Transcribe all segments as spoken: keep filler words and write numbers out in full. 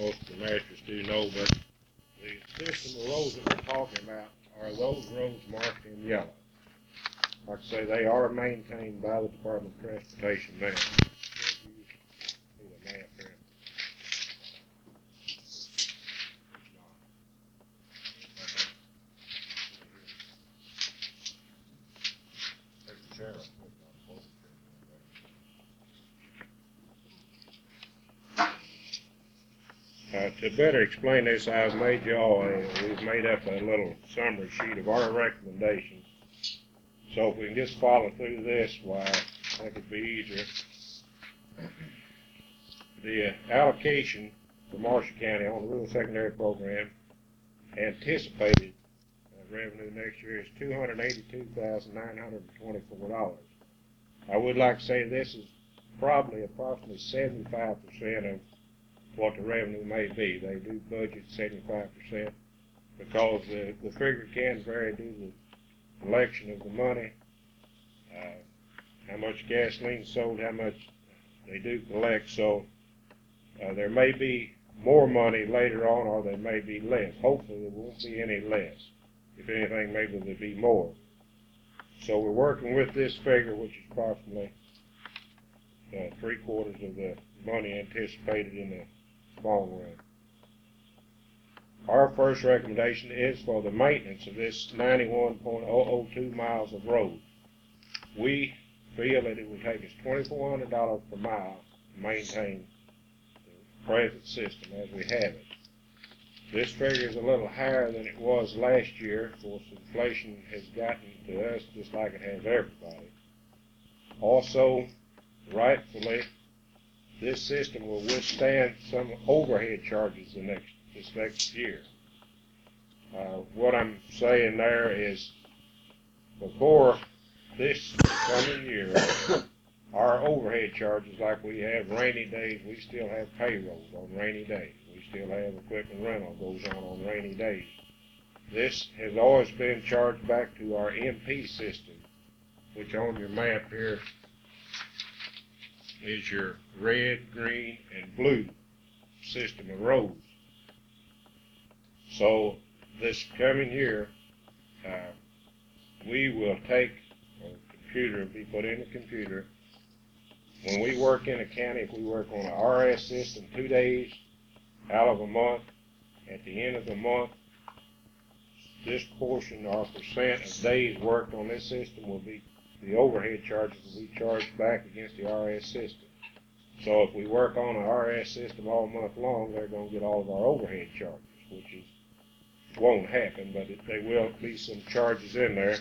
most of the masters do know, but the system of roads that we're talking about are those roads marked in yellow. Like I say, they are maintained by the Department of Transportation now. See the map here. Uh, to better explain this, I've made y'all, a, we've made up a little summary sheet of our recommendations. So if we can just follow through this, why, I think it'd be easier. The allocation for Marshall County on the rural secondary program anticipated uh, revenue next year is two hundred eighty-two thousand nine hundred twenty-four dollars. I would like to say this is probably approximately seventy-five percent of what the revenue may be. They do budget seventy-five percent because the, the figure can vary due to the collection of the money, uh, how much gasoline sold, how much they do collect. So uh, there may be more money later on, or there may be less. Hopefully there won't be any less. If anything, maybe there'll be more. So we're working with this figure, which is approximately uh, three quarters of the money anticipated in the long run. Our first recommendation is for the maintenance of this ninety-one point zero zero two miles of road. We feel that it would take us twenty-four hundred dollars per mile to maintain the present system as we have it. This figure is a little higher than it was last year. Of course, inflation has gotten to us just like it has everybody. Also, rightfully, this system will withstand some overhead charges the next, this next year. Uh, what I'm saying there is, before this coming year, our overhead charges, like we have rainy days, we still have payrolls on rainy days. We still have equipment rental goes on on rainy days. This has always been charged back to our M P system, which on your map here is your red, green, and blue system of roads. So this coming year, uh, we will take a computer, be put in a computer. When we work in a county, if we work on an R S system two days out of a month, at the end of the month, this portion or percent of days worked on this system will be, the overhead charges will be charged back against the R S system. So if we work on an R S system all month long, they're going to get all of our overhead charges, which is won't happen, but it, there will be some charges in there.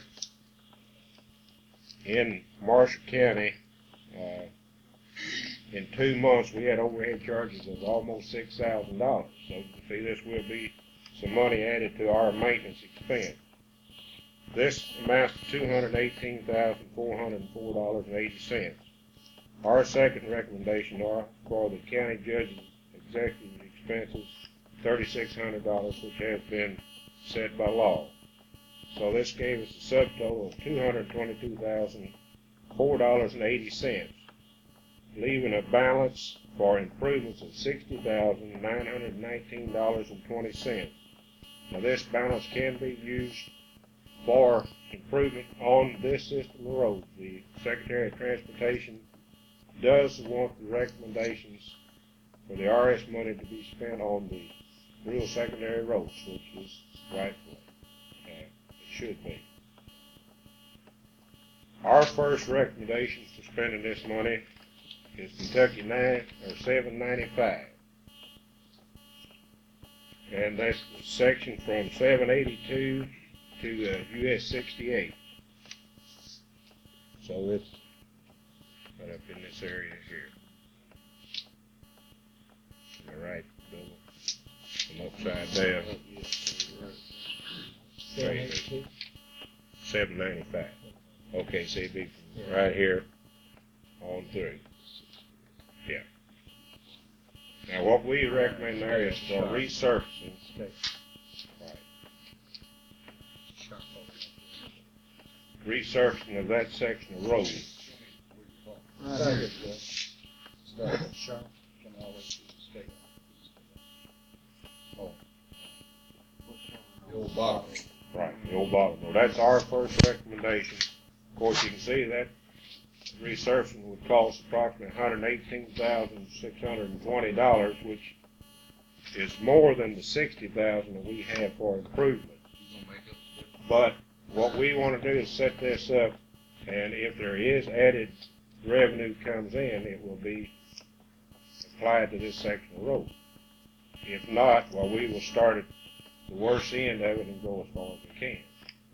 In Marshall County, uh, in two months, we had overhead charges of almost six thousand dollars. So you can see this will be some money added to our maintenance expense. This amounts to two hundred eighteen thousand four hundred four dollars and eighty cents. Our second recommendation are for the county judge's executive expenses, thirty-six hundred dollars, which has been set by law. So this gave us a subtotal of two hundred twenty-two thousand four dollars and eighty cents, leaving a balance for improvements of sixty thousand nine hundred nineteen dollars and twenty cents. Now this balance can be used for improvement on this system of roads. The Secretary of Transportation does want the recommendations for the R S money to be spent on the rural secondary roads, which is rightful. Uh, it should be. Our first recommendation for spending this money is Kentucky nine or seven ninety-five, and that's the section from seven eighty-two to uh, U S sixty-eight. So it's right up in this area here. All right, Bill. I'm upside down. Right. seven ninety-five. Okay, so it'd be from right here on through. Yeah. Now what we recommend there is for resurfacing. Right. Resurfacing of that section of road. The old bottom. Right, the old bottom road. That's our first recommendation. Of course, you can see that resurfacing would cost approximately one hundred eighteen thousand six hundred twenty dollars, which is more than the sixty thousand dollars that we have for improvement. But what we want to do is set this up, and if there is added revenue comes in, it will be applied to this section of road. If not, well, we will start at the worst end of it and go as far as we can.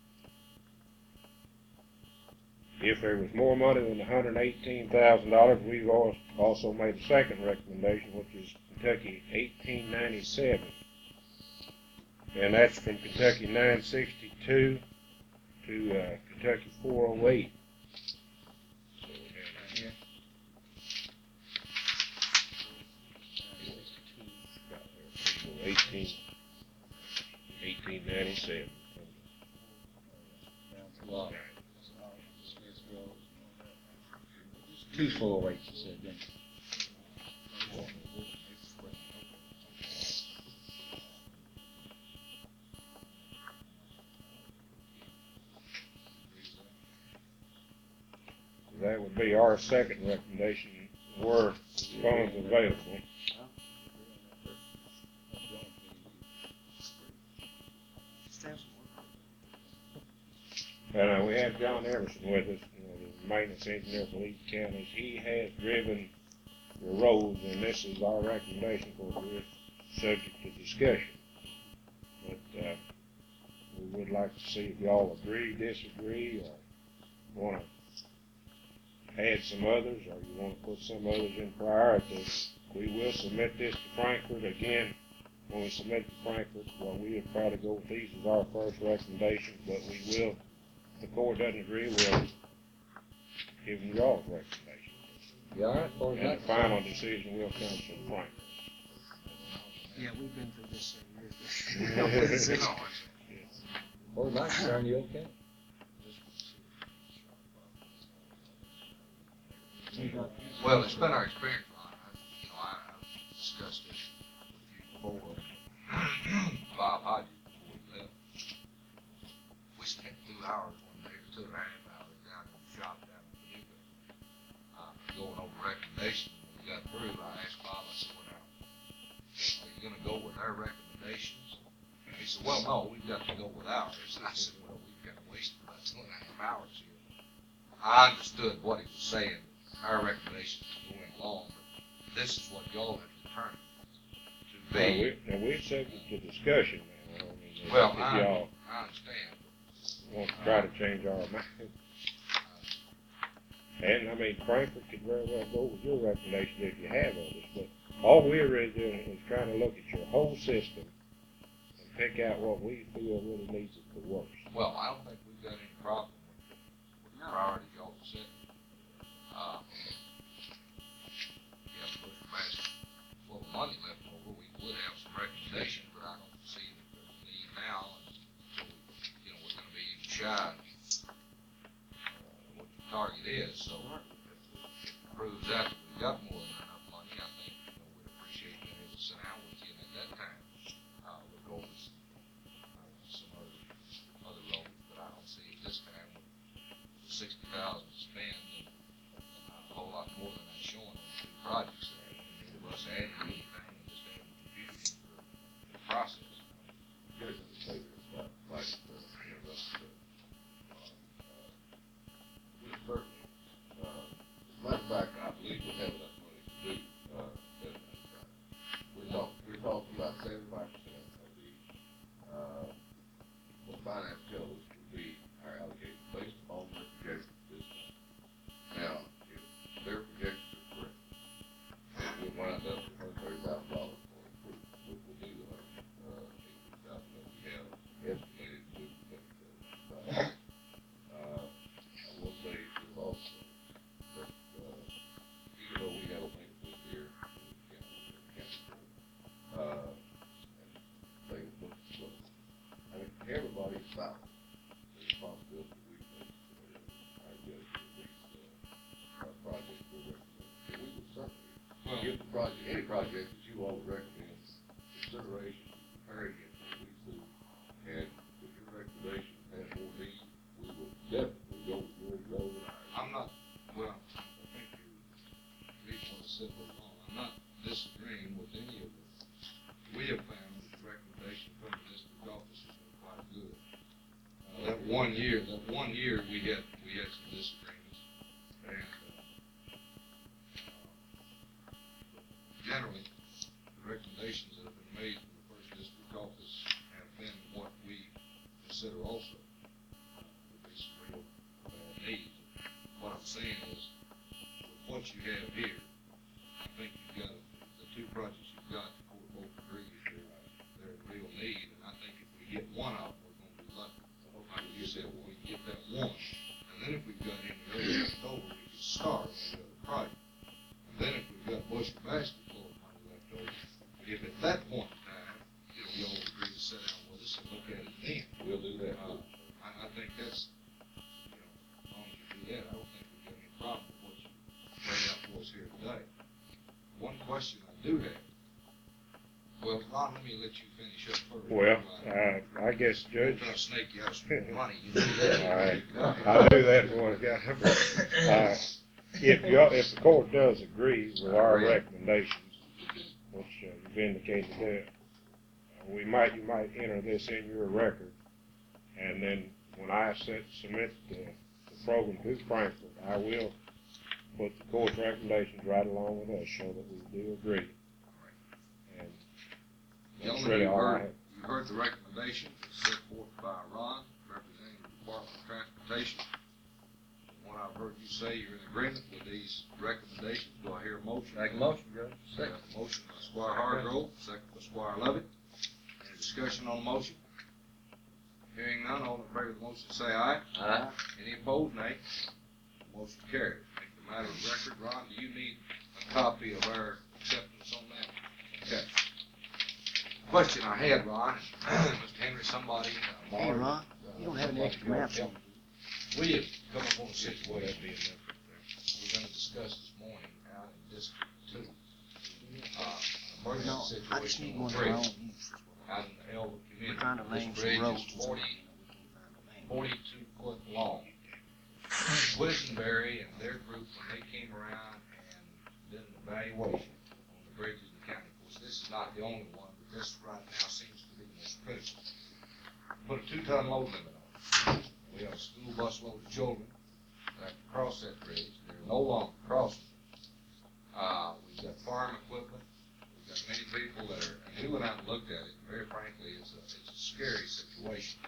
If there was more money than one hundred eighteen thousand dollars, we've also made a second recommendation, which is Kentucky eighteen ninety-seven. And that's from Kentucky nine sixty-two to uh, Kentucky four oh eight. So, yeah. eighteen, eighteen ninety-seven. Two four oh eight, you said, didn't you? That would be our second recommendation, were funds available. And uh, we have John Everson with us, you know, the maintenance engineer for Lee County. He has driven the roads, and this is our recommendation. Of course, we're subject to discussion. But uh, we would like to see if y'all agree, disagree, or want to add some others, or you want to put some others in priority. We will submit this to Frankfurt again. When we submit to Frankfurt, well, we would probably go with these as our first recommendation, but we will, if the court doesn't agree, we'll give them y'all's recommendation. You all right? Or And the final decision will come from Frankfurt. Yeah, we've been through this years. Or my concern, you okay? Well, it's been our experience, Ron. I, you know, I, I've discussed this with you before. Bob Hodges, before we left, we spent two hours one day, or two and a half hours down in the shop down in Paducah, uh, going over recommendations. When we got through, I asked Bob, I said, well, now, are you gonna go with our recommendations? He said, well, no, we've got to go with ours. And I said, well, we've got to waste about two and a half hours here. I understood what he was saying. Our recommendations is going along, but this is what y'all have determined to Now, be. we, now we're subject to discussion now. I mean, if- Well, if I, y'all I understand. want to try to change our mind. And I mean, Frankfurt could very well go with your recommendation if you have others, but all we're really doing is trying to look at your whole system and pick out what we feel really needs it the worst. Well, I don't think we've got any problem with the, with the priority y'all have set. Uh, yeah, push the basket, full of money left over, we would have some recommendations, but I don't see that there's a need now, and so, you know, we're gonna be even shy of uh, what the target is, so if it proves out that we've got more than enough money, I think, you know, we'd appreciate being able to sit down with you, and at that time, uh, we'll go with uh, some other, other roads, but I don't see at this time with sixty thousand to spend, and a whole lot more than that's showing on the two projects there. Neither of us adding anything and just adding confusion for the process. Here's the thing, it's not like the, you know, that's the, uh, uh, we certainly, uh, matter of fact, I believe we have enough money to do, uh, that, uh, we're talking, we're talking about seventy-five percent of the, uh, what finance tells us would be our allocation based on the projection this time. Now, if their projections are correct, then we'll wind up with one hundred thirty thousand dollars for improvement, which will do the hundred, uh, eighty thousand that we have estimated to do. Uh, I will say this also, that, uh, even though we have a thing this year, we can't, we can't, uh, and things look slow. I mean, everybody's about the responsibility we take, uh, our judge, uh, our project we're recommending. And we would certainly give the project, any project that you all would recommend consideration, preparing it for we see, and some disagreements. And, uh, generally, the recommendations that have been made from the first district office have been what we consider also uh, to be some real bad needs. What I'm saying is, with what you have here, I think you've got, the two projects you've got, the court both agrees they're, they're in real need, and I think if we get one of them, we're gonna be lucky. Like you said, well, we get that one, and then if we've got any other left over, we can start on the other project. And then if we've got bushel basketball money left over, if at that point in time, you know, y'all agree to sit down with us and look at it then, We'll do that. uh, I, I think that's, you know, as long as you do that, I don't think we've got any problem with what you laid out for us here today. One question I do have, well, Ron, let me let you finish up first. Well, Uh, uh, I guess, I'm Judge, trying to snake you out some more money, you do that. All right. I do that for a guy. Uh, if y'all, if the court does agree with our recommendations, which uh, you've indicated that, uh, we might, you might enter this in your record, and then when I set, submit the, the program to Frankfurt, I will put the court's recommendations right along with us, show that we do agree. And that's Gentlemen, really you all I heard, have. you heard the recommendation set forth by Ron, representing the Department of Transportation. From what I've heard you say, you're in agreement with these recommendations. Do I hear a motion? Make a motion, Judge. We have a motion by Squire Hargrove, second by Squire Levitt. Any discussion on the motion? Hearing none, all in favor of the motion say aye. Aye. Any opposed, nay. Motion carried. Make the matter of record. Ron, do you need a copy of our acceptance on that? Okay. Question I had, Ron, Mister Henry, somebody, uh, Hey, Mark, Ron, you don't have any extra maps on you. we have come up on a situation Would that be enough? we're gonna discuss this morning out in District Two. Uh, No, emergency I just situation need on one the of our own. bridge use. out in the Elwood We're community. trying to lane This some bridge roads. is and stuff. forty, forty-two foot long. Quisenberry and their group, when they came around and did an evaluation on the bridges in the county, of course, this is not the only one, but this right now seems to be the most critical. Put a two-ton load limit on it. We have a school bus load of children that have to cross that bridge. They're no longer crossing. Uh, we've got farm equipment. We've got many people that are, and we went out and looked at it, and very frankly, it's a, it's a scary situation.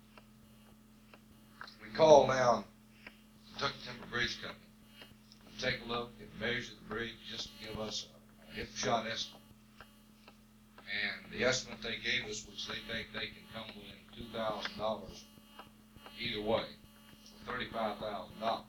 We called down Kentucky Timber Bridge Company to take a look and measure the bridge just to give us a, a hip shot estimate. And the estimate they gave us, which they think they can come within two thousand dollars either way, for thirty-five thousand dollars.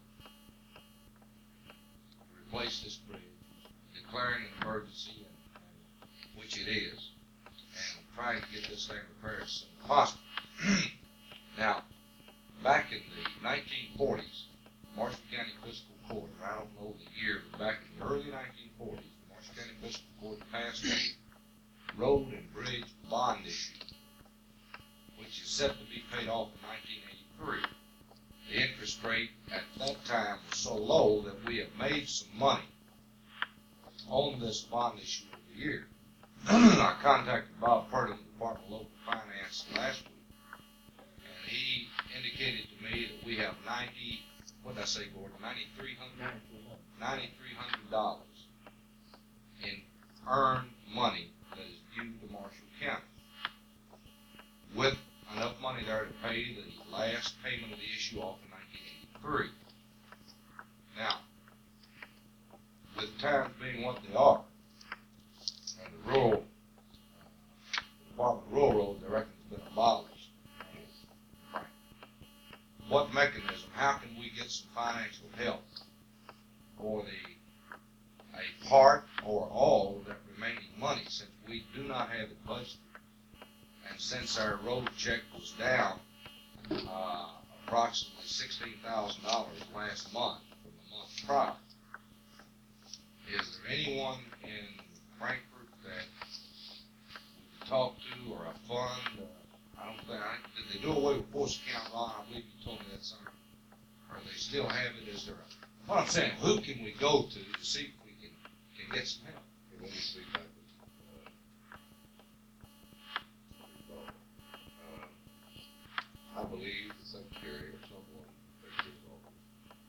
Replace this bridge, declaring an emergency, and, and, which it is, and trying to get this thing repaired as soon as possible. Now, back in the nineteen forties, Marshall County Fiscal Court, and I don't know the year, but back in the early nineteen forties, the Marshall County Fiscal Court passed a road and bridge bond issue, which is set to be paid off in nineteen eighty-three. The interest rate at that time was so low that we have made some money on this bond issue over the year. I contacted Bob Purdy, the Department of Local Finance, last week, and he indicated to me that we have ninety, what did I say, Gordon, ninety-three hundred? ninety-three hundred dollars in earned money that is due to Marshall County, with enough money there to pay the last payment of the issue off in nineteen eighty-three. Now, with times being what they are, and the rural, uh, the Department of Rural Roads, I reckon, has been abolished. Right. What mechanism, how can we get some financial help for the, a part or all of that remaining money, since we do not have it budgeted? And since our road check was down uh, approximately sixteen thousand dollars last month from the month prior, is there anyone in Frankfurt that we could talk to, or a fund? Uh, I don't think, I, did they do away with Force Account Ron? I believe you told me that, sir. Or they still have it? Is there a, what I'm saying, who can we go to to see if we can, can get some help? Okay, let me see if I can, uh, uh, I believe the secretary or someone, secretary's office,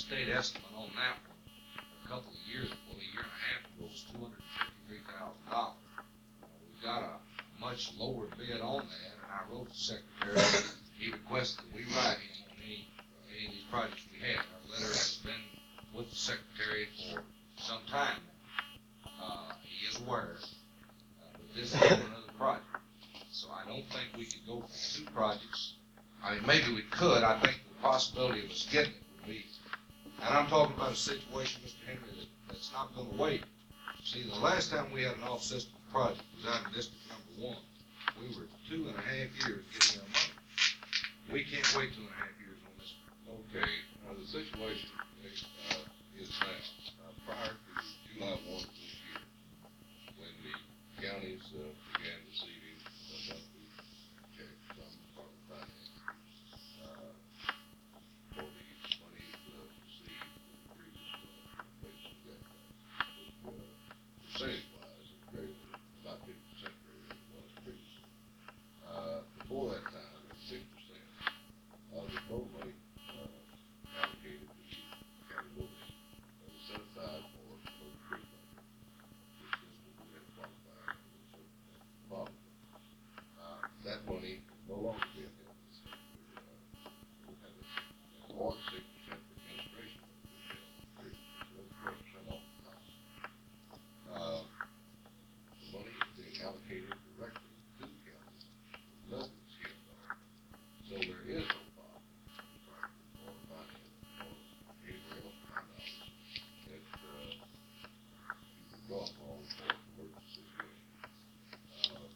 state estimate on that one, a couple of years, well, a year and a half ago, was two hundred and fifty-three thousand dollars. We've got a much lower bid on that, and I wrote the secretary, he requested that we write him on any, any of these projects we have. Our letter has been with the secretary for some time now. Uh, he is aware, uh, but this is for another project. So I don't think we could go for two projects. I mean, maybe we could. I think the possibility of us getting it would be, and I'm talking about a situation, Mister Henry, that, that's not going to wait. See, the last time we had an off-system project was out in District Number One. We were two and a half years getting our money. We can't wait two and a half years on this. Okay, uh, the situation, uh, is now, uh, prior to July one of this year, when the counties, uh, began receiving the monthly checks from the Department of Finance, uh, for the money, uh, received in the previous, uh, based on that, uh, was, uh, percentage-wise, it greater than about fifty percent greater than it was previously. Uh, before that time, it was six percent of the total money, uh, allocated to the county buildings, that was set aside for road creek money, which is what we had qualified for a certain problem. Uh, that money is no longer being held in the state. Uh, we have a, or six percent for administration, which is held three percent off the top. Uh, the money is being allocated directly to the county, nothing is held on. So there is no problem, or finance, or anywhere else, my knowledge, that, uh, you could draw upon for emergency situation. Uh,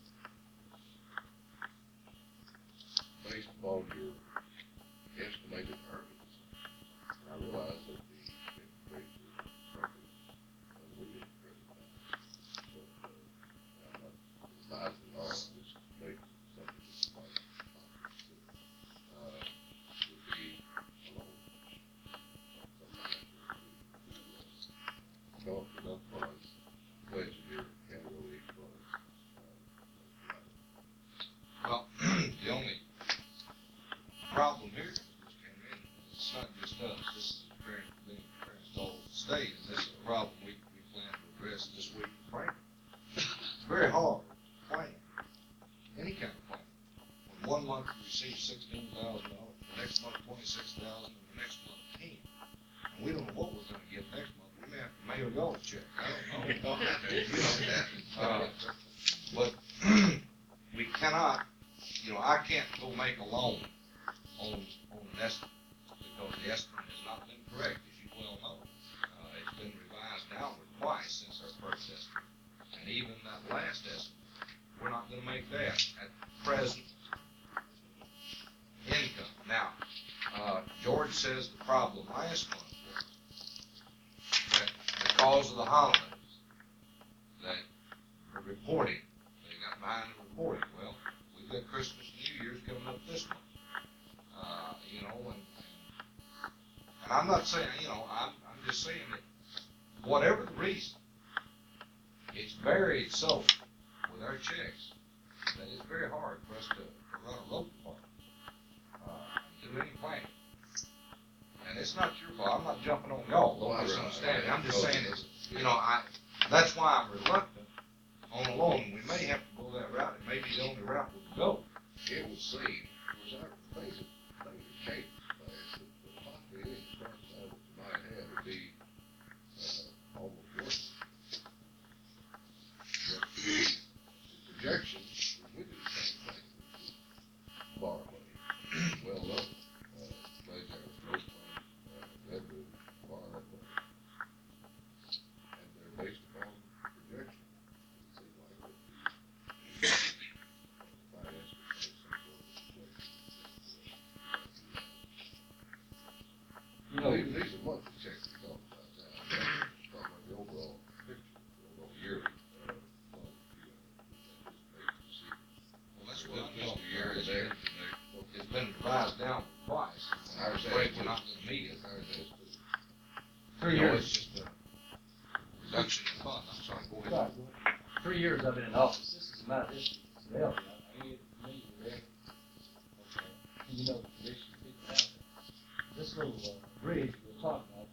Based upon your estimated earnings, I realize that the interest rates are something unlimited present time. But, uh, I'm not advising all, this makes something that's quite possible. Uh, would be alone. Sometimes we, we, uh, come up with enough funds, pledge your county relief funds, uh, Well, the only problem here, Mister Henry, it's not just us, this is a experience being experienced all over the state, and this is a problem we, we plan to address this week in Franklin. It's very hard to plan, any kind of plan. When one month you receive sixteen thousand dollars, the next month twenty-six thousand, and the next month ten. And we don't know what we're gonna get next month, we may have to mail y'all a check, I don't know. You know, uh, But we cannot, you know, I can't go make a loan on, on an estimate, because the estimate has not been correct, as you well know. Uh, it's been revised downward twice since our first estimate. And even that last estimate, we're not gonna make that at present income. Now, uh, George says the problem last month was that because of the holidays, that the reporting, they got behind the reporting. Well, we've got Christmas and New Year's coming up this month. Uh, you know, and, and I'm not saying, you know, I'm, I'm just saying that whatever the reason, it's buried so with our checks that it's very hard for us to, to run a road department, uh, do any planning. And it's not your fault. I'm not jumping on y'all. Don't misunderstand me. I'm just saying it's, you know, I, that's why I'm reluctant on a loan. We may have to go that route. It may be the only route we can go. it would seem, was our things, things have changed, but the, the possibility of starting out what you might have would be, uh, almost worse. But the projections, we do the same thing, borrow money, well known, uh, pledge our road fund, uh, revenue, borrow that money. And they're based upon projections. It seems like that the finance would make some sort of projection. You know, These, these are monthly checks we talk about now. I'm talking about the overall picture, the overall yearly, uh, fund, you know, anticipated receipts. Well, that's This what I'm fiscal talking year about. is there, and they- It's been revised down twice. I understand. Afraid we're not gonna meet it. Ours is too. three You know, years. it's just a reduction in fund. I'm sorry, go ahead. Right. Three years I've been in office, this is my district, it's the L, I mean, me, Rick. Okay. And you know, the condition of people out there. This little, uh, bridge we're talking about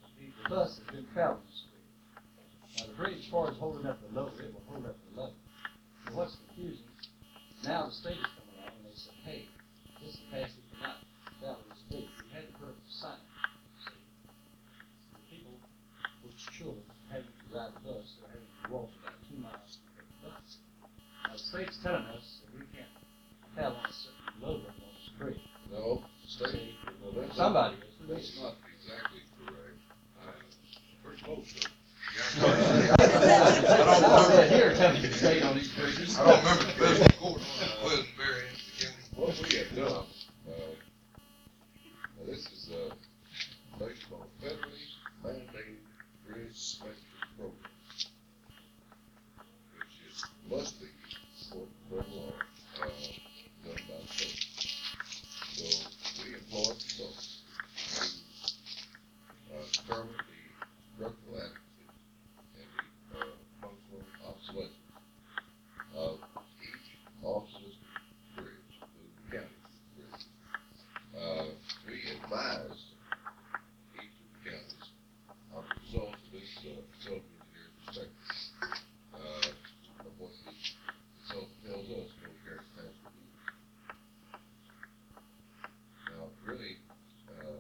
have on a certain loader on the street. No, state, no, that's. Somebody That's not exactly correct. Uh, pretty close to it. I don't know that here, tell me the state on these bridges. I don't remember the fiscal court on it, wasn't very in the county. What we have done, uh, now this is, uh, based on a federally mandated bridge inspection program, which is, must be, for, for law, uh, done by the state. So, we employ consultants to, uh, determine the structural adequacy and the, uh, functional obsolescence of each off-system bridge, the county bridge. Uh, we advise each of the counties on the results of this, uh, facility engineer's perspective, uh, of what the consultant tells us when we carry past review. Now, really, uh,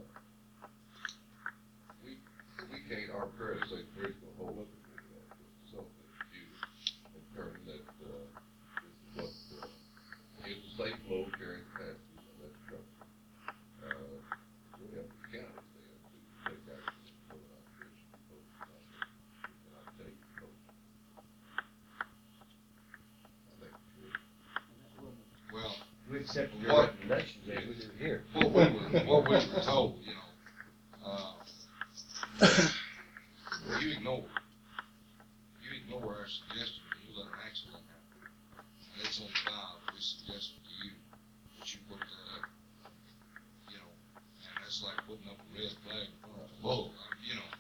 we, we can't arbitrarily say the bridge will hold up if we do that. The consultant review and determine that, uh, this is what, uh, is the safe flow carrying capacity of that structure. Uh, really up to the counties then to take action and put it on bridge, both, uh, and I take both. I think it's good. Well, We accepted What- your recommendations as we do here. what we were, what we were told, you know, uh, you ignore, you ignore our suggestion, you let an accident happen. And it's on the file, we suggested to you that you put that up, you know, and that's like putting up a red flag in front of a bull, I mean, you know.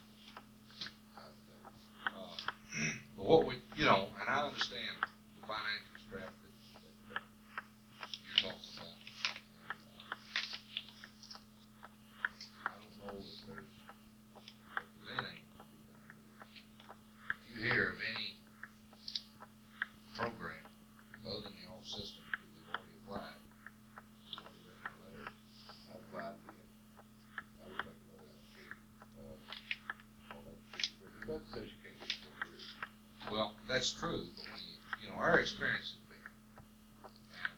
Uh, But what we, you know, and I understand the financial strap that, that uh, you're talking about. And, uh, I don't know if there's, if there's anything. If you hear of any program other than the old system that we've already applied, we've already written a letter, I applied for it. I would make another application, uh, on that particular bridge. That says you can't get to a bridge. well, that's true, but when you, you know, our experience has been, and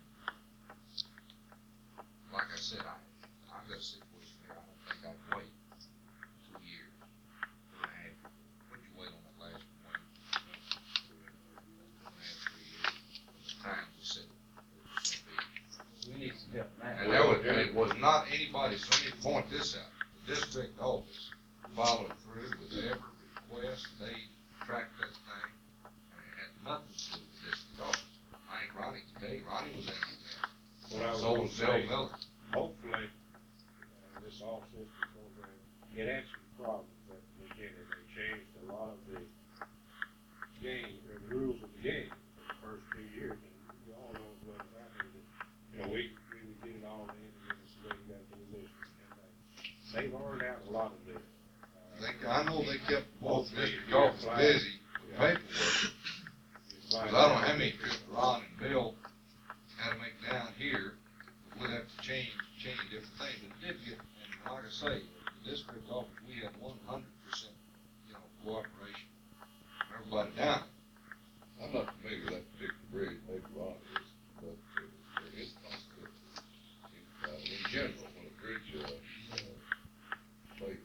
like I said, I, I've got a situation here, I don't think I'd wait two years, two and a half, what'd you wait on that last one? Two and a half, three years, from the time we said it was gonna be. We need some help now. And that was, and it was not anybody, so let me point this out, the district office followed through with every request, they tracked that thing, and it had nothing to do with the district office. I ain't Ronnie today, Ronnie was in there. What I was So gonna was Bill say, Miller. hopefully, uh, this all system program, it answered the problems that they did, and they changed a lot of the game, or the rules of the game for the first two years, and you all know what happened, that, you know, we, we did it all in, and then it's, they got to do this, and they, they've learned out a lot of this. Uh, They, I know they kept both Hopefully, district yeah, offices flag. busy with Yeah. paperwork, it's cause I like- don't know how many trips Ron and Bill had to make down here, we'd have to change, change different things, but it did get, and like I say, the district office, we had one hundred percent, you know, cooperation, from everybody down there. I'm not familiar with that particular bridge, maybe Ron is, but there there is a possibility. In, uh, in general, when a bridge, uh, uh, fails,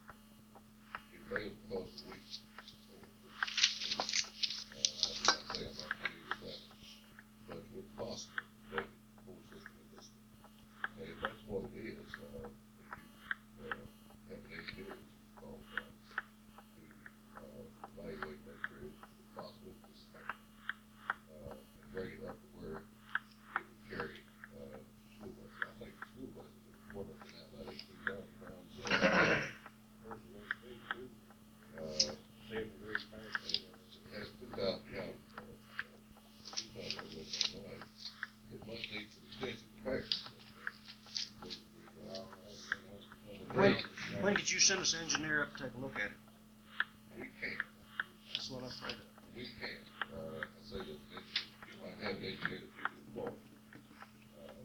it fails because of weak. Uh, I do not say I'm not familiar with that, but it's possible that the whole system is this. And if that's what it is, uh, if you, uh, have an engineer qualified to, uh, evaluate that bridge, it's possible to suspect, uh, and bring it up to where it would carry, uh, school buses. I think the school buses are more than that, about eighteen thousand pounds. uh, First of all, they do, Uh, save the great bank, and, has two thousand pounds, uh, uh, two thousand, I read that right. It must need some extensive repairs. uh, uh, When, when could you send us an engineer up to take a look at it? We can, That's what I'm afraid of. we can, uh, I say that, that you might have an engineer that you can employ. Uh,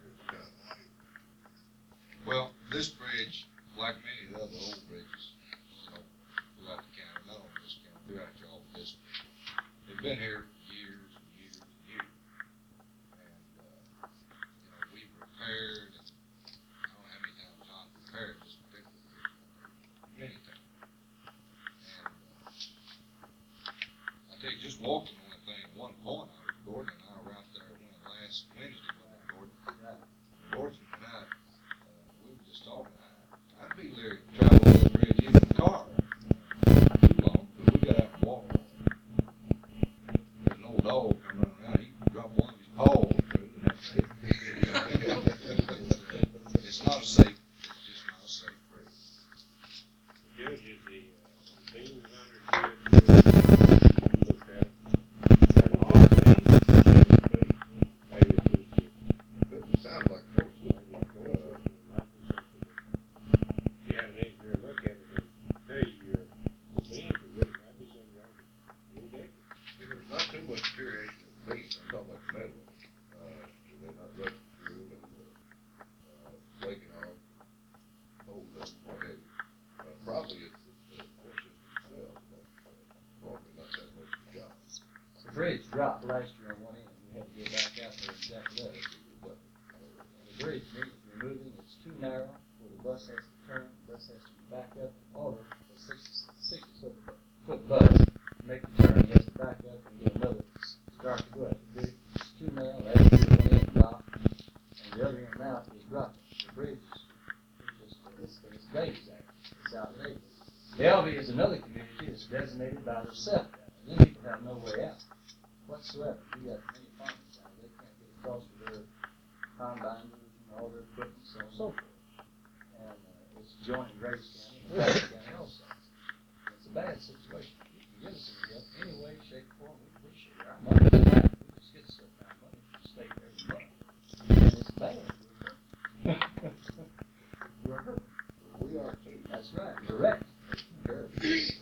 Well, this bridge, like many of the other old bridges, you know, throughout the county, not only this county, throughout y'all district, they've been here years and years and years. And, uh, bridge needs removing, it's too narrow, where the bus has to turn, the bus has to back up in order for sixty, sixty foot, foot bus, to make the turn, it has to back up and get another start to go up. The bridge is too narrow, that's the one end drop, and the other end mouth is dropping. The bridge is just, it's, it's Dave's act, it's outdated. Delby is another community that's designated by herself, and then people have no way out whatsoever. We got many farmers out, they can't get across with their combines and all their equipment, so on and so forth. And uh, it's joining Grace County and Grace County also. It's a bad situation. You can give us any help any way, shape, or form. We appreciate it. Our money is bad. We just get a certain amount of money from the state every month. And it's bad. We're hurt. We are too. That's right. Correct. Correct.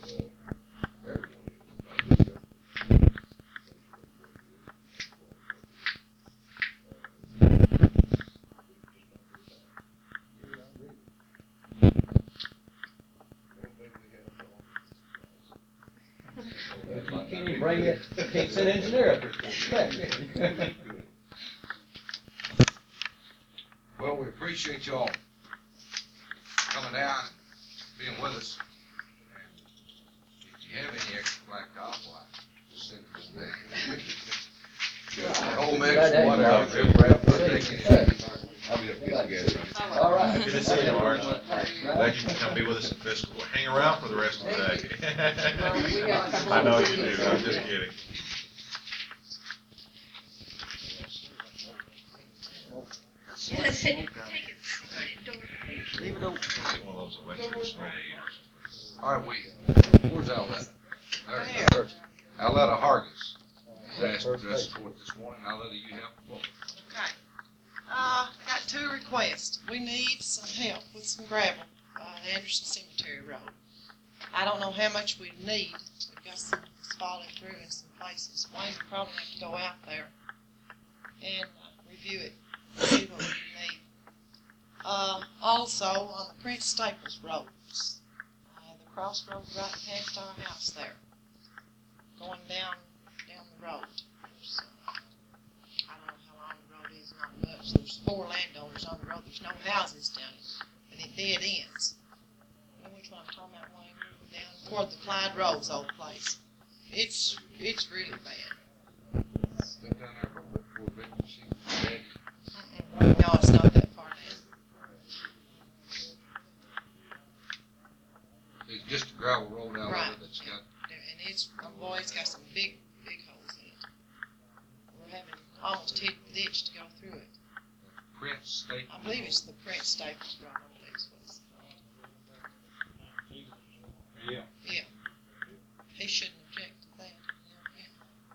You can't even bring it, can't send an engineer up here. Well, we appreciate y'all coming down and being with us. And if you have any extra blacktop, why, just send it to me. The whole mix, Right, one, right. two, three, four, take it. I'll be up to get together. All right. Good to see you, Marge. Glad you can come be with us in fiscal. Hang around for the rest of the day. I know you do, I'm just kidding. Leave it open. Get one of those electric sprays. All right, we, where's Aletta? There. Aletta Hargis has asked to address the court this morning. Aletta, you have the floor. Okay. Uh, I got two requests. We need some help with some gravel, uh, Anderson Cemetery Road. I don't know how much we need. We've got some it's falling through in some places. Wayne will probably have to go out there and uh, review it, see what we need. Uh, also on the Prince Staples roads, uh, the crossroad right past our house there, going down, down the road. There's, uh, I don't know how long the road is, not much. There's four landowners on the road. There's no houses down it, and it dead ends. You know which one I'm talking about, Wayne? Down toward the Clyde Rose old place. It's it's really bad. Step down there before Victor, she, Daddy. Mm-mm. No, it's not that far down. It's just a gravel road out Right. there that's got, And it's, oh boy, it's got some big, big holes in it. We're having almost hit the ditch to go through it. Prince State. I believe it's the Prince Staples Road, I believe it's what it's called. Yeah. Yeah. He shouldn't object to that. Yeah.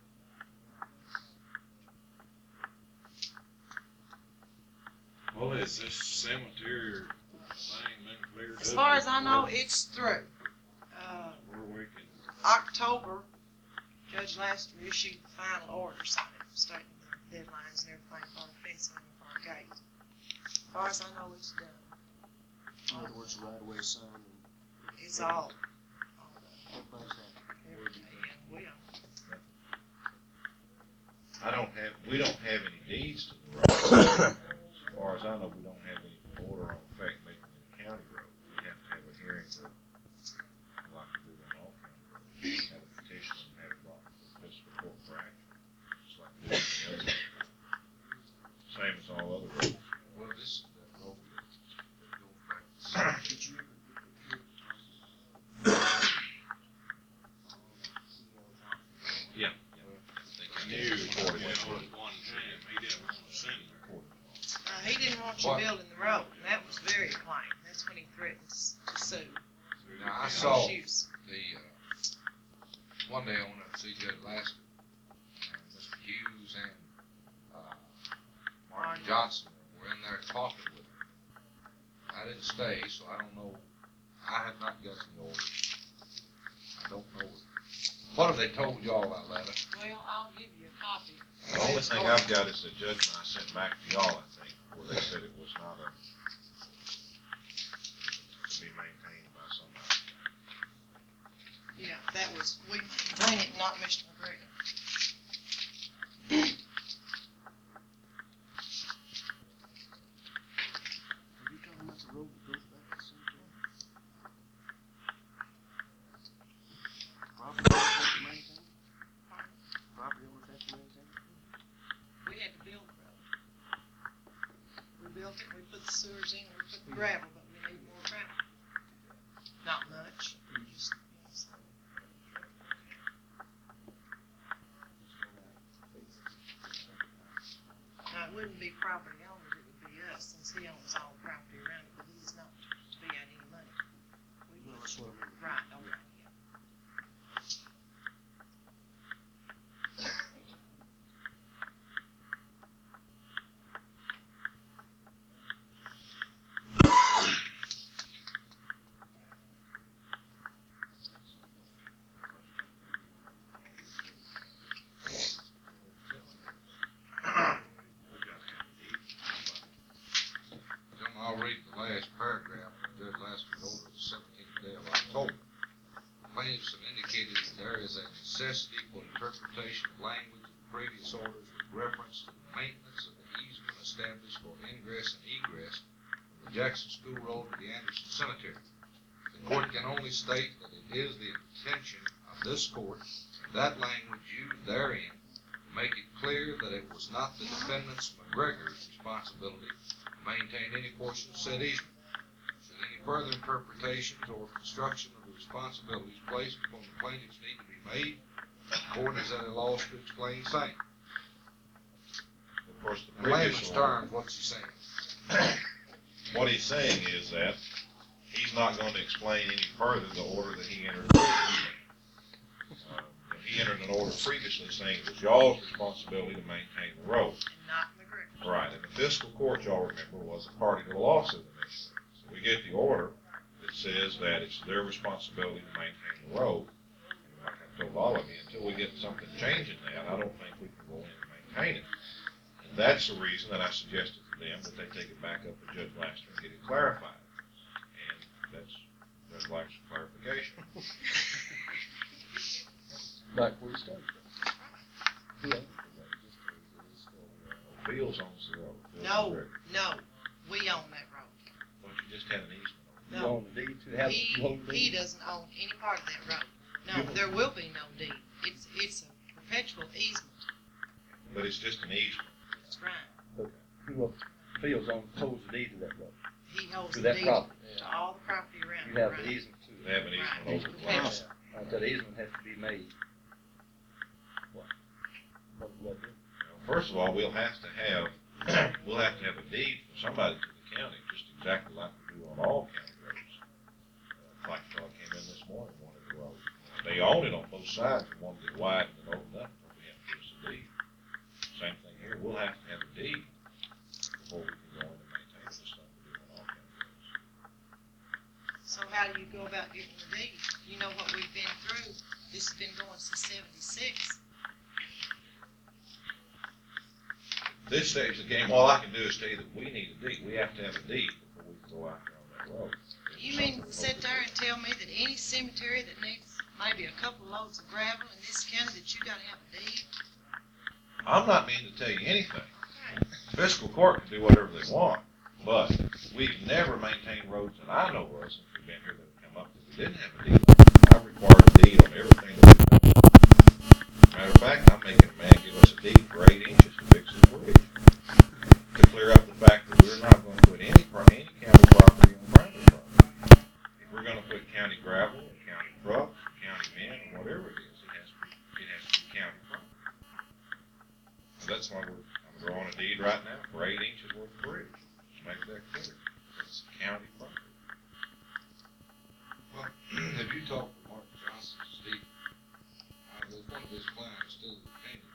Well, is this cemetery thing been cleared up? As far as I know, it's through. Uh, Where we can, October, Judge Laster issued the final order signing, stating the deadlines and everything for the fencing and for our gate. As far as I know, it's done. In other words, the right of way sign and It's all, all done. everybody's happy. Everything, yeah, we are. I don't have, we don't have any deeds to the road. As far as I know, we don't have any order on effect making it a county road. We have to have a hearing to, like we do on all county roads, have a petition and have it brought to the fiscal court for action, just like we do on the other roads. Same as all other roads. Well, this is the road that goes back to Did you ever Yeah. I knew, you know, at one time, he didn't want to send it. Uh, he didn't want you What? building the road, and that was very plain. That's when he threatens to sue. Now, I No saw shoes. the, uh, one day I went up to see Judge Lasker, and Mister Hughes and, uh, Martin Martin. Johnson were in there talking with him. I didn't stay, so I don't know, I have not got any orders. I don't know. What have they told y'all about that? Well, I'll give you a copy. The only thing I've got is the judgment I sent back to y'all, I think, where they said it was not a, to be maintained by somebody. Yeah, that was, we maintain it, not Mister McGregor. built it, we put the sewers in, we put the gravel, but we need more gravel. Not much, just, you know, so. Now, it wouldn't be property owners, it would be us, since he owns all the property around it, but he's not to be out any money. We No, would- that's what I mean. Right, okay, yeah. Gentlemen, I'll read the last paragraph of Judge Lassiter's order of the seventeenth day of October. Plaintiffs have indicated that there is a necessity for interpretation of language of the previous orders with reference to the maintenance of the easement established for ingress and egress from the Jackson School Road to the Anderson Cemetery. The court can only state that it is the intention of this court, and that language used therein, to make it clear that it was not the defendant's McGregor's responsibility to maintain any portion of said easement. Should any further interpretations or construction of the responsibilities placed upon the plaintiffs need to be made, the court is at a loss to explain same. Of course, the In layman's previous order, terms, what's he saying? what he's saying is that he's not going to explain any further the order that he entered. Um, He entered an order previously saying it was y'all's responsibility to maintain the road. And not McGregor's. Right, and the fiscal court, y'all remember, was a party to the lawsuit initially. So we get the order that says that it's their responsibility to maintain the road. And like I told all of you, until we get something changing that, I don't think we can go in and maintain it. And that's the reason that I suggested to them that they take it back up to Judge Laster and get it clarified. And that's Judge Laster's clarification. Back where you started. Yeah. Fields owns the road. Fields No, and Rick. no, we own that road. Don't you just have an easement on it? You No, own the deed to have, he, you own the he deed? doesn't own any part of that road. No, there will be no deed. It's, it's a perpetual easement. But it's just an easement. That's right. Who owns, Fields owns, holds the deed to that road, He holds to the that deed property. to all the property around You it, have right? the easement to They it. have an easement Right. over the Yeah. land. Uh, that easement has to be made. What? What do I do? First of all, we'll have to have, we'll have to have a deed from somebody to the county, just exactly like we do on all county roads. Uh, Like the fellow came in this morning, wanted the road. They own it on both sides, and wanted it widened and opened up, but we have to give us a deed. Same thing here, we'll have to have a deed before we can go in and maintain it, just like we do on all county roads. So how do you go about getting the deed? You know what we've been through. This has been going since seventy-six. This stage of the game, all I can do is tell you that we need a deed, we have to have a deed before we can go out there on that road. You mean sit there and tell me that any cemetery that needs maybe a couple loads of gravel in this county that you gotta have a deed? I'm not meaning to tell you anything. Fiscal court can do whatever they want, but we've never maintained roads that I know of since we've been here that have come up that we didn't have a deed. I require a deed on everything that we do. Matter of fact, I'm making a man give us a deed for eight inches to fix his bridge. To clear up the fact that we're not gonna put any, pro- any county property on private property. If we're gonna put county gravel, or county trucks, or county men, or whatever it is, it has to be, it has to be county property. So that's why we're, I'm drawing a deed right now for eight inches worth of bridge. Just make that clear. It's county property. Well, have you talked to Mark Johnson, Steve? Uh, there's one of his clients still depending.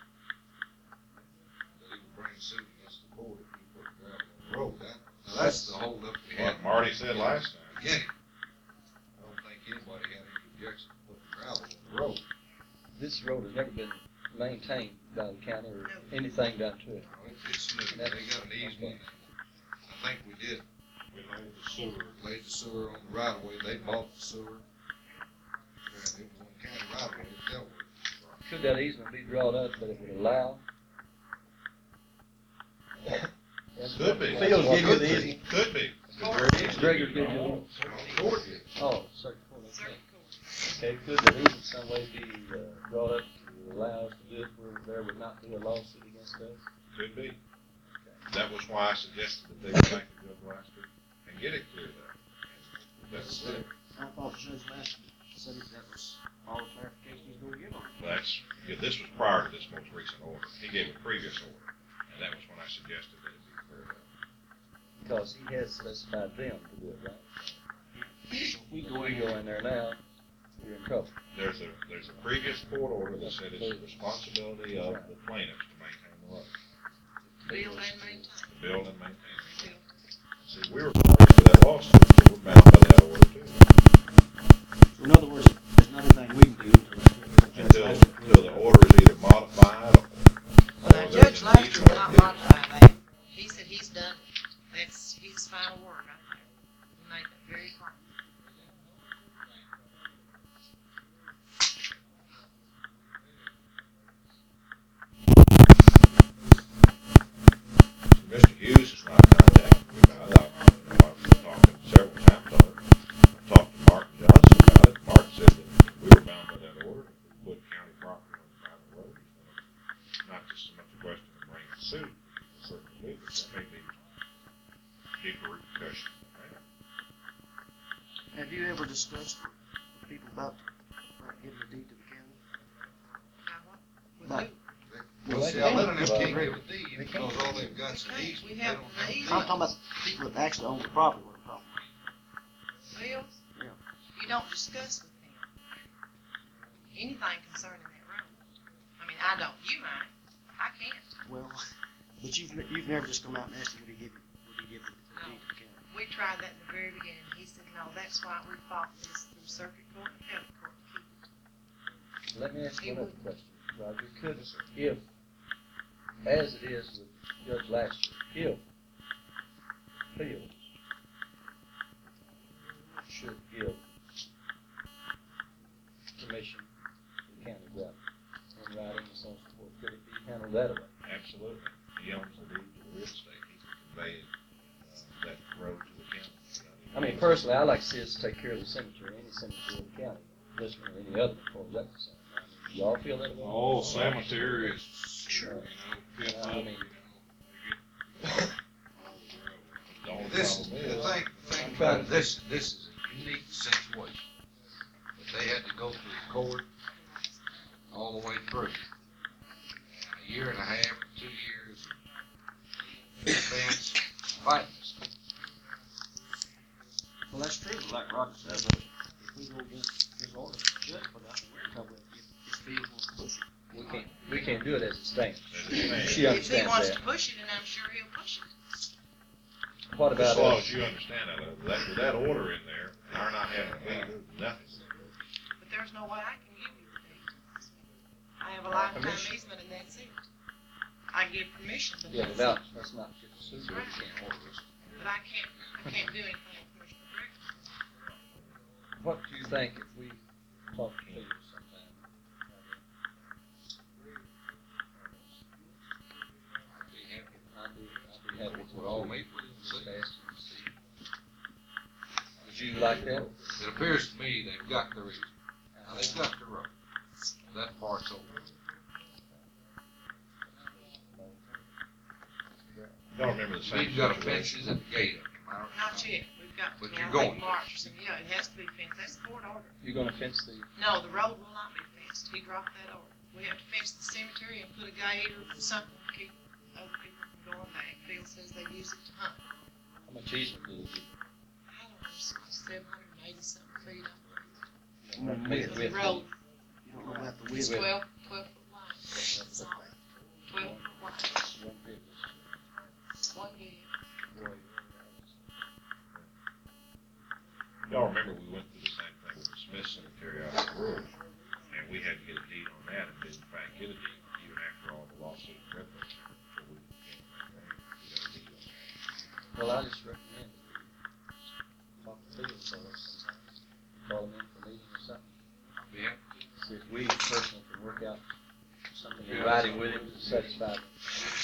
That he would bring suit against the board if he put gravel on the road. That, now that's the holdup we had. Like Marty said last time. Beginning. I don't think anybody had any objection to putting gravel on the road. This road has never been maintained by the county or anything done to it. No, it's, it's new. They got an easement. I think we did. We laid the sewer. Laid the sewer on the right of way. They bought the sewer. And it was on county right of way. It dealt with it. Could that easement be drawn up that it would allow? Could be. Fields give you Could the be. easement. Could be. Gregor gives you, Court did. oh, circuit court, okay. Circuit court. Okay, could that easement some way be, uh, brought up to allow us to do it where there would not be a lawsuit against us? Could be. that was why I suggested that they go back to Judge Laster and get it cleared up. And That's it. I thought Judge Master said that that was all the clarification he's gonna give on it. That's, yeah, this was prior to this most recent order. He gave a previous order, and that was when I suggested that it be cleared up. Because he has specified them to do it, right? So if we If go we in go in there now, we're in trouble. There's a, there's a previous court order that said it's the responsibility of the plaintiffs to maintain the road, Build and maintain. to build and maintain it. Build. See, we were parties to that lawsuit, so we're bound by that order too. So in other words, there's not anything we can do until Judge Until, Master. until the order is either modified or. Well, now, Judge Laster will not modify that. He said he's done it. That's his final word right there. He made that very clear. Mister Hughes has not contacted me about it. I've talked to him several times on it. I talked to Mark Johnson about it. Mark said that we were bound by that order. If we put county property on the private road, it's not just so much a question of bringing suit, certainly, but there may be deeper repercussions. Have you ever discussed with people about, about getting a deed to the county? Now what? With Right. who? Well, see, a lot of them can't give a deed because all they've got's an easement. We They have don't an have a easement. I'm talking about people that actually own the property where the problem is. Bills? Yeah. You don't discuss with them anything concerning that road. I mean, I don't, you might, I can't. Well, but you've, ne- you've never just come out and asked him, would he give, would he give the No. deed to the county? We tried that in the very beginning, he said, no, that's why we fought this through circuit court and appellate court to keep it. Let me ask He you another would. question, Roger. Could, if, as it is with Judge Laster, if Fields should give permission to the county gravel in writing and so on and so forth, could it be handled that way? Absolutely. He owns the deed to the real estate. He can convey uh, that road to the county. I mean, personally, I like to see us take care of the cemetery, any cemetery in the county, this one or any other, as far as that's concerned. I mean, y'all feel that way? All cemetery is, you Sure. know, fifth I up, you mean- know, they get all the road. The only This, problem the is, thing, the thing about it, this, this is a unique situation. But they had to go through the court all the way through. And a year and a half, or two years, defense, fighting. Well, that's true, but like Roger says, though, if we go against his order, the judge put out, we're in trouble if, if Fields wants to push it. We can't, we can't do it as it stands. as it stands, She If he understands wants that. to push it, and I'm sure he'll push it. What as about long us? as you understand that, uh, that, with that order in there, our not having a deed, there's nothing. But there's no way I can give you the deed. I have a lifetime Permission. easement and that's it. I give permission, but Yeah, that's without, it. let's not get sued, we can't order it. But I can't, I can't do anything with Commissioner Gregg. What do you think if we talk to Fields sometime? I'd be happy. I'd be, I'd be happy to. We'll all meet with him and see. Ask him to see. Would you like that? It appears to me they've got their easement. Now, they've got the road. That part's over. Y'all remember the same We've got a situation? fences at the gate of them. I don't- Not yet, we've got, But you you're know, like going. March or something, yeah, it has to be fenced, that's court order. You're gonna fence the, No, the road will not be fenced, he dropped that order. We have to fence the cemetery and put a gate or something to keep other people from going back. Phil says they use it to hunt. how much easement do they I don't know, it's seven hundred and eighty something feet, I give? Mm, With- believe. with- The road You don't know about the is width. twelve, twelve foot wide, it's all, twelve foot wide, one fifty. one gate. Y'all remember we went through the same thing with the Smith Cemetery out in rural, and we had to get a deed on that and didn't in fact get a deed even after all the lawsuits were written. So we, we got a deed on that. Well, I just recommend that we talk to Fields for us sometime. Call him in for a meeting or something. Yeah. See if we personally can work out something in writing with him to satisfy them.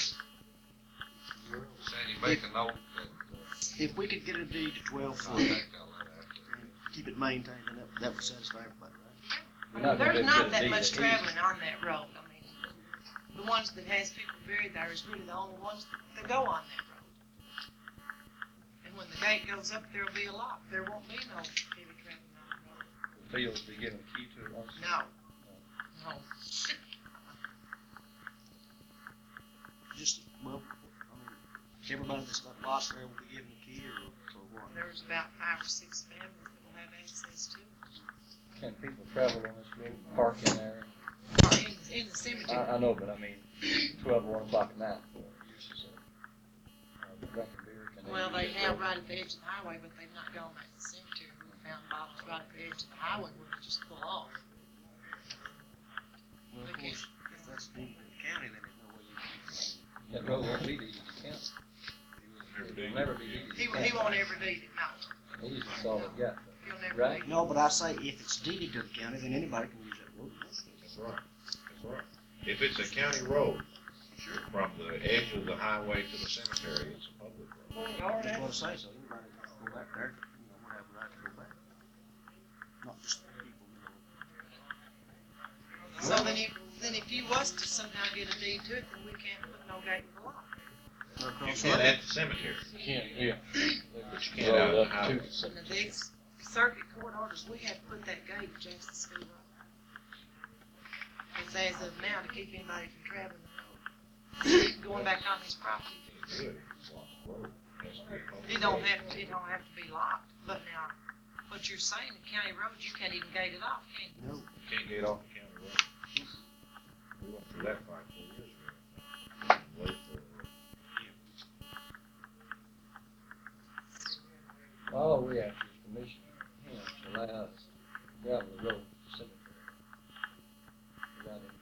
Sandy, make a note that, uh, If we could get a deed to twelve foot contact all that after. and keep it maintained, then that, that would satisfy everybody, right? We're not gonna There's be able to not get a that deed much at traveling on that road, I mean, the ones that has people buried there is really the only ones that go on that road. And when the gate goes up, there'll be a lock. There won't be no heavy traffic on the road. The fields be given a key to it also? No. No. Just, well, I mean, everybody that's got lots there will be given a key or, or what? There's about five or six families that will have access to it. Can people travel on this road, park in there? Or in, in the cemetery. I, I know, but I mean, twelve or one o'clock at night for uses of, uh, drinking beer. Can Well, use they that have road? right at the edge of the highway, but they've not gone back to the cemetery. We found bottles right at the edge of the highway where they just pull off. Well, of Okay. course, if that's deed to the county, then there's no way you can. That road won't be deeded to county. It'll never be deeded to He, county. he won't ever deed it, no. He's just all he got. He'll never Right. deed it. No, but I say if it's deeded to the county, then anybody can use that road. That's right, that's right. If it's a county road, from the edge of the highway to the cemetery, it's a public road. That's what I say, so anybody can go back there, you know, would have a right to go back. Not just the people, you know. So then if, then if you was to somehow get a deed to it, then we can't put no gate with a lock. You can at the cemetery, Can't, yeah. but you can't out of the highway. And the next circuit court orders, we had to put that gate at Jackson School Road. It's as of now to keep anybody from traveling the road, going back on his property. Good, it's lost road. Has to be a public It don't road. have, it don't have to be locked, but now, what you're saying, the county roads, you can't even gate it off, can you? No, Can't get off the county road. We went through that fight four years ago. Wait for it. All we ask is permission, you know, to allow us to gravel the road to the cemetery. Without any,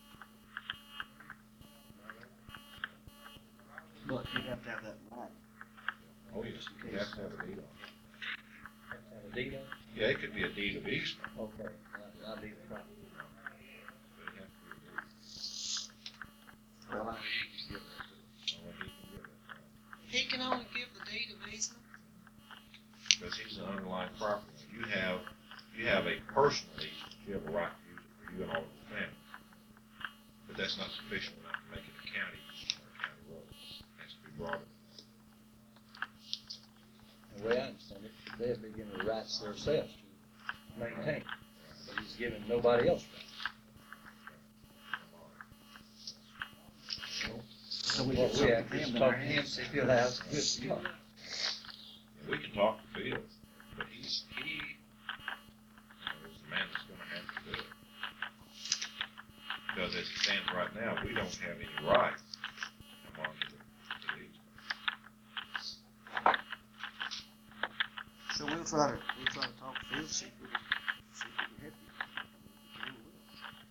but you have to have that right. Oh, yes, you have to have a deed on it. have to have a deed on it? Yeah, it could be a deed of easement, Okay, I, I need a copy. but it has to be a deed. Well, I, Only he can give it. He can only give the deed of easement. Because he's an underlying property. You have, you have a personal easement, you have a right to use it for you and all of your family. But that's not sufficient enough to make it a county easement or a county road. It has to be broader. The way I understand it, they're beginning the rights themselves to maintain, but he's giving nobody else rights. so we What get we something have to to him is in talk our to him, hands. see if he'll have us good to talk. And we can talk to Phil, but he's, he, you know, is the man that's gonna have to do it. Because as it stands right now, we don't have any right to come on to the, to the easement. So we'll try to, we'll try to talk to Phil, see if we can, see if we can help you. I mean, if we can, we will.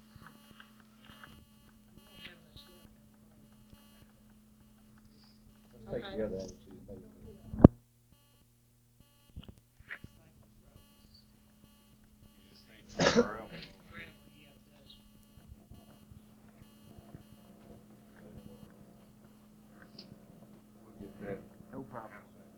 Let's take the other attitude, maybe. We'll get that. No problem.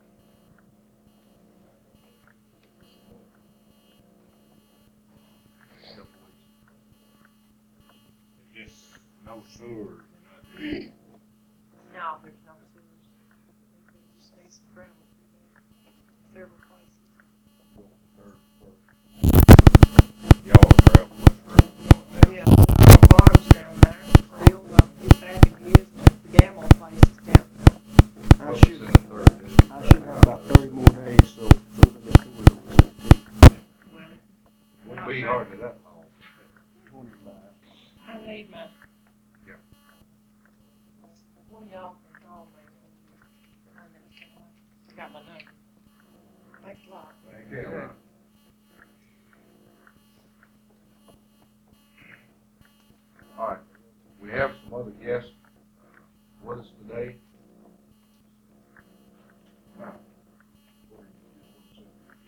Just no sewers or nothing. No, there's no sewers. Just need some gravel. Several places. Y'all are travel, what's travel, Yeah, farms down there, field, uh, get back and use the gamble places down there. I What's should, in the third district? I should have about thirty more days, so, so that we can, we'll see. Well, Won't be hardly that long. Twenty-five. I need my. Yeah. One of y'all can call me. I got my number. Thanks a lot. Thank you. All right, we have some other guests uh, with us today. Now, before you just want to say,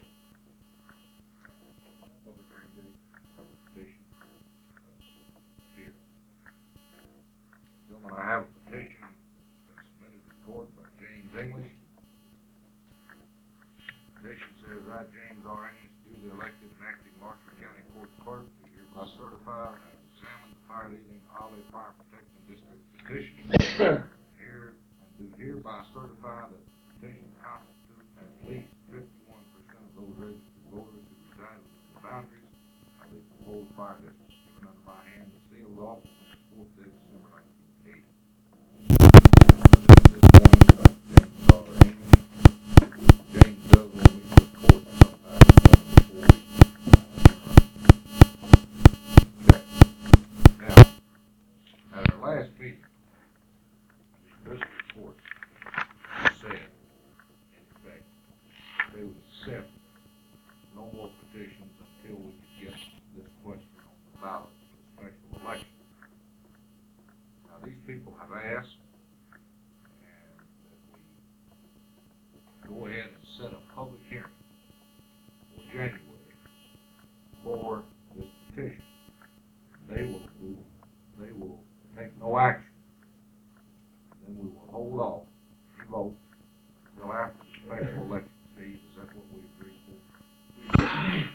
public hearing date, public petition, uh, here. Gentlemen, I have a petition that's submitted to court by James English. Petition says, I, James R. English, duly elected and acting Marshall County Court Clerk, do hereby certify I have examined the fire leading Ollie Fire Protection District petition, here, and do hereby certify that the petition constitutes at least fifty-one percent of those registered voters who reside within the boundaries of the proposed fire districts, given under my hand the seal of office on the fourth day of December nineteen eighty. This morning by James Carter Amy, James Doug will meet with court sometime in the next four weeks. Okay. Now, at our last meeting, this report said, in effect, they would accept no more petitions until we could get this question on the ballot for the special election. Now, these people have asked, and that we go ahead and set a public hearing for January for this petition. They will do, they will take no action. Then we will hold off the vote until after the special election. Steve, is that what we agreed to? Yes.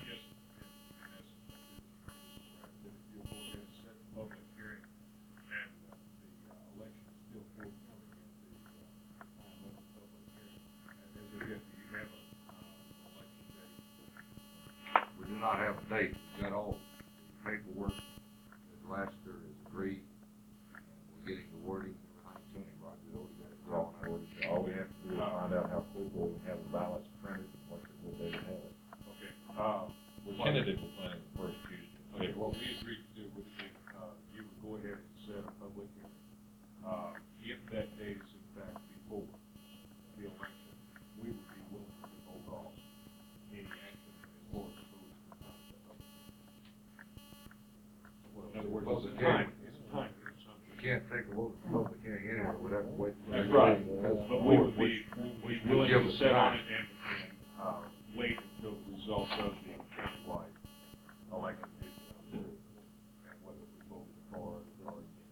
You'll go ahead and set the public hearing, and uh, the uh, election is still forthcoming at the uh, time of the public hearing. And as of yet, do you have a uh, election date? We do not have a date. We've got all the paperwork that Laster has agreed. And we're getting the wording and everything to him, Roger. We already got it drawn out. All we have to do is find out how quickly we have the ballots printed and what what they would have it. Okay. Uh, we're tentatively planning the first Tuesday. Okay, what we agreed to do would be, uh, you would go ahead and set a public hearing. Uh, if that date is in fact before the election, we would be willing to hold off any action as far as opposed to the time of the public hearing. In other words, Well, it's a okay. time, it's a time consumption. We can't take a vote in public hearing anyway. We'd have to wait. till That's the right, meeting. but we would be, we'd be willing Give to us sit on time. it and, and, uh, wait until the results of the countywide election is announced, and whether we voted for it or against.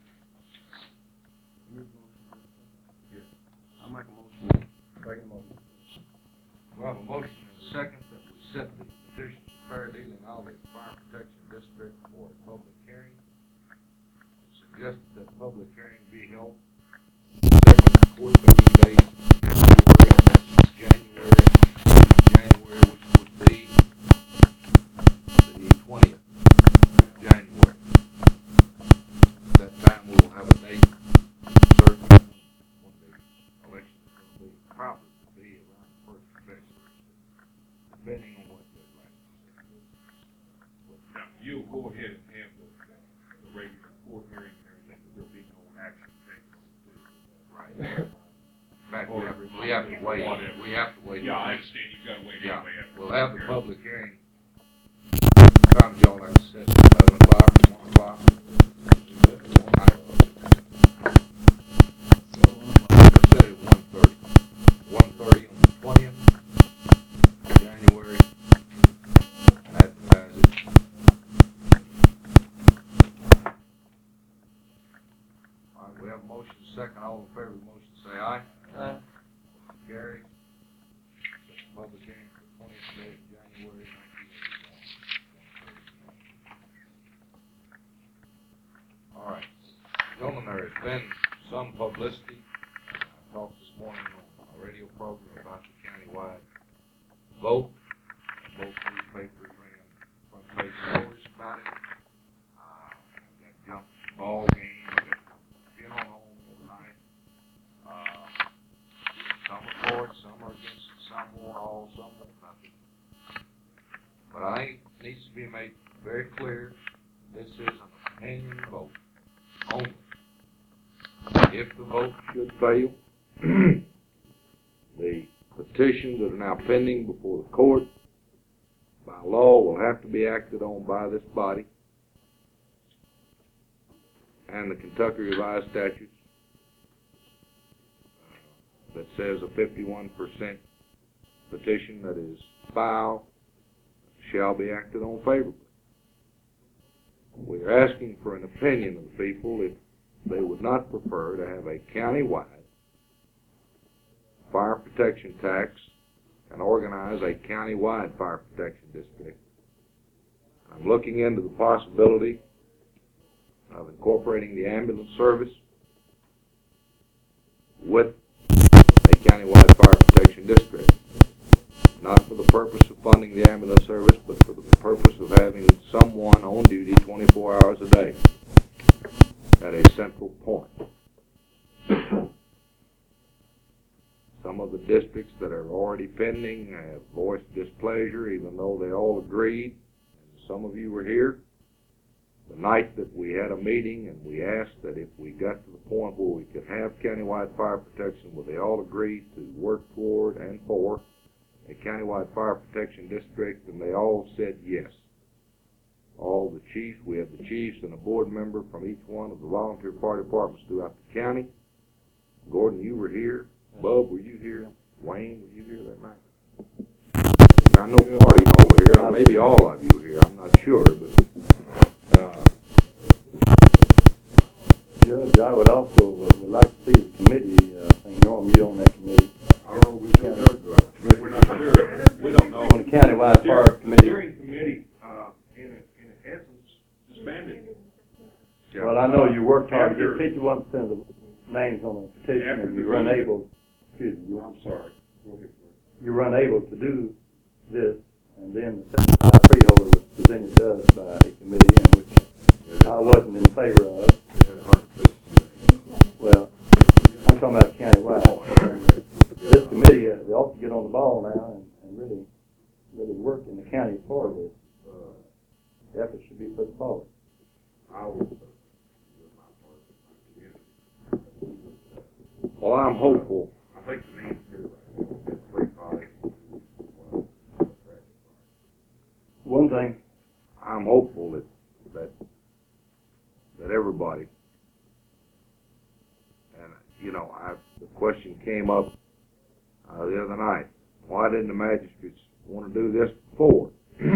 I'll make a motion. Second motion. We have a motion and a second that we set the petition for fair dealing outlet fire protection district for a public hearing. Suggested that public hearing be held second court meeting date, January, January, which would be the twentieth of January. At that time, we will have a date certain when the election is going to be, probably to be around the first of February, depending on what the election is. Now, you'll go ahead and have the, the regular court hearing and everything, but there'll be no action taken on it. Right. In fact, we have, we have to wait, we have to wait. Yeah, I understand, you've got to wait Yeah, anyway after. we'll have the hearing. public hearing. Time y'all have to set eleven o'clock, one o'clock. Let's set it at one thirty. One thirty on the twentieth, January. Advertise it. All right, we have a motion, second, all in favor of the motion, say aye. Aye. Gary. Public hearing for twentieth day of January nineteen eighty-one. All right. Gentlemen, there has been some publicity. I talked this morning on a radio program about the countywide vote. Both newspapers ran front page stories about it. Uh, that jump ball game, that funeral home tonight. Uh, some are for it, some are against it, some want all, some want nothing. But I think it needs to be made very clear, this is an opinion vote only. If the vote should fail, the petitions that are now pending before the court, by law, will have to be acted on by this body and the Kentucky Revised Statutes uh, that says a fifty-one percent petition that is filed shall be acted on favorably. We are asking for an opinion of the people if they would not prefer to have a county-wide fire protection tax and organize a county-wide fire protection district. I'm looking into the possibility of incorporating the ambulance service with a countywide fire protection district. Not for the purpose of funding the ambulance service, but for the purpose of having someone on duty twenty-four hours a day at a central point. Some of the districts that are already pending have voiced displeasure, even though they all agreed. And some of you were here the night that we had a meeting, and we asked that if we got to the point where we could have countywide fire protection, where they all agreed to work toward and for a countywide fire protection district, and they all said yes. All the chiefs, we have the chiefs and a board member from each one of the volunteer fire departments throughout the county. Gordon, you were here. Bub, were you here? Wayne, were you here that night? I know Marty over here. Maybe all of you were here. I'm not sure, but uh, Judge, I would also uh, would like to see the committee uh, thing. Norm, you on that committee? I don't know, we don't know, we're not sure, we don't know. On the countywide fire committee. Steering committee, uh, in, in essence, disbanded. Well, I know you worked hard to get fifty-one percent of the names on the petition, and you were unable. Excuse me. You, I'm sorry. you were unable to do this, and then the seventy-five freeholder was presented to us by a committee in which I wasn't in favor of. Well, I'm talking about countywide. This committee, uh, they ought to get on the ball now and, and really, really work in the county for this. Uh, the effort should be put forward. I will. well, I'm hopeful. I think the name's good. It's three five. One thing, I'm hopeful that that that everybody, and you know, I, the question came up uh, the other night. Why didn't the magistrates want to do this before?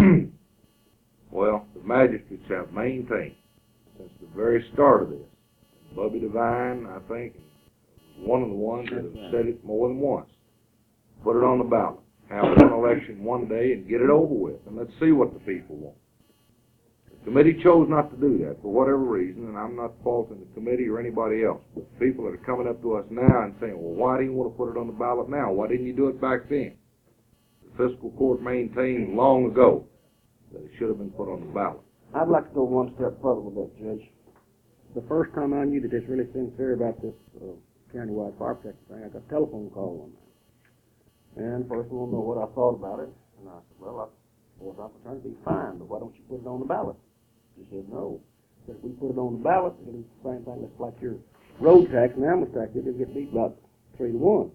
Well, the magistrates have maintained since the very start of this. Bubby Devine, I think, was one of the ones that have said it more than once. Put it on the ballot. Have one election one day and get it over with, and let's see what the people want. The committee chose not to do that for whatever reason, and I'm not faulting the committee or anybody else. But the people that are coming up to us now and saying, well, why do you want to put it on the ballot now? Why didn't you do it back then? The fiscal court maintained long ago that it should have been put on the ballot. I'd like to go one step further with that, Judge. The first time I knew that it's really sincere about this uh, countywide fire protection thing, I got a telephone call one night. And the person wanted to know what I thought about it. And I said, well, I, of course, I'm trying to be fine, but why don't you put it on the ballot? She said, no. If we put it on the ballot, it'll be the same thing. It's like your road tax and ambulance tax. It'll get beat about three to one.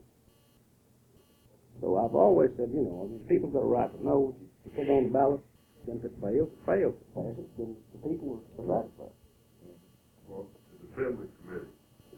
So I've always said, you know, I mean, people got a right to know. If you put it on the ballot, then if it fails, it fails. If it passes, then the people are satisfied. Well, the Assembly Committee,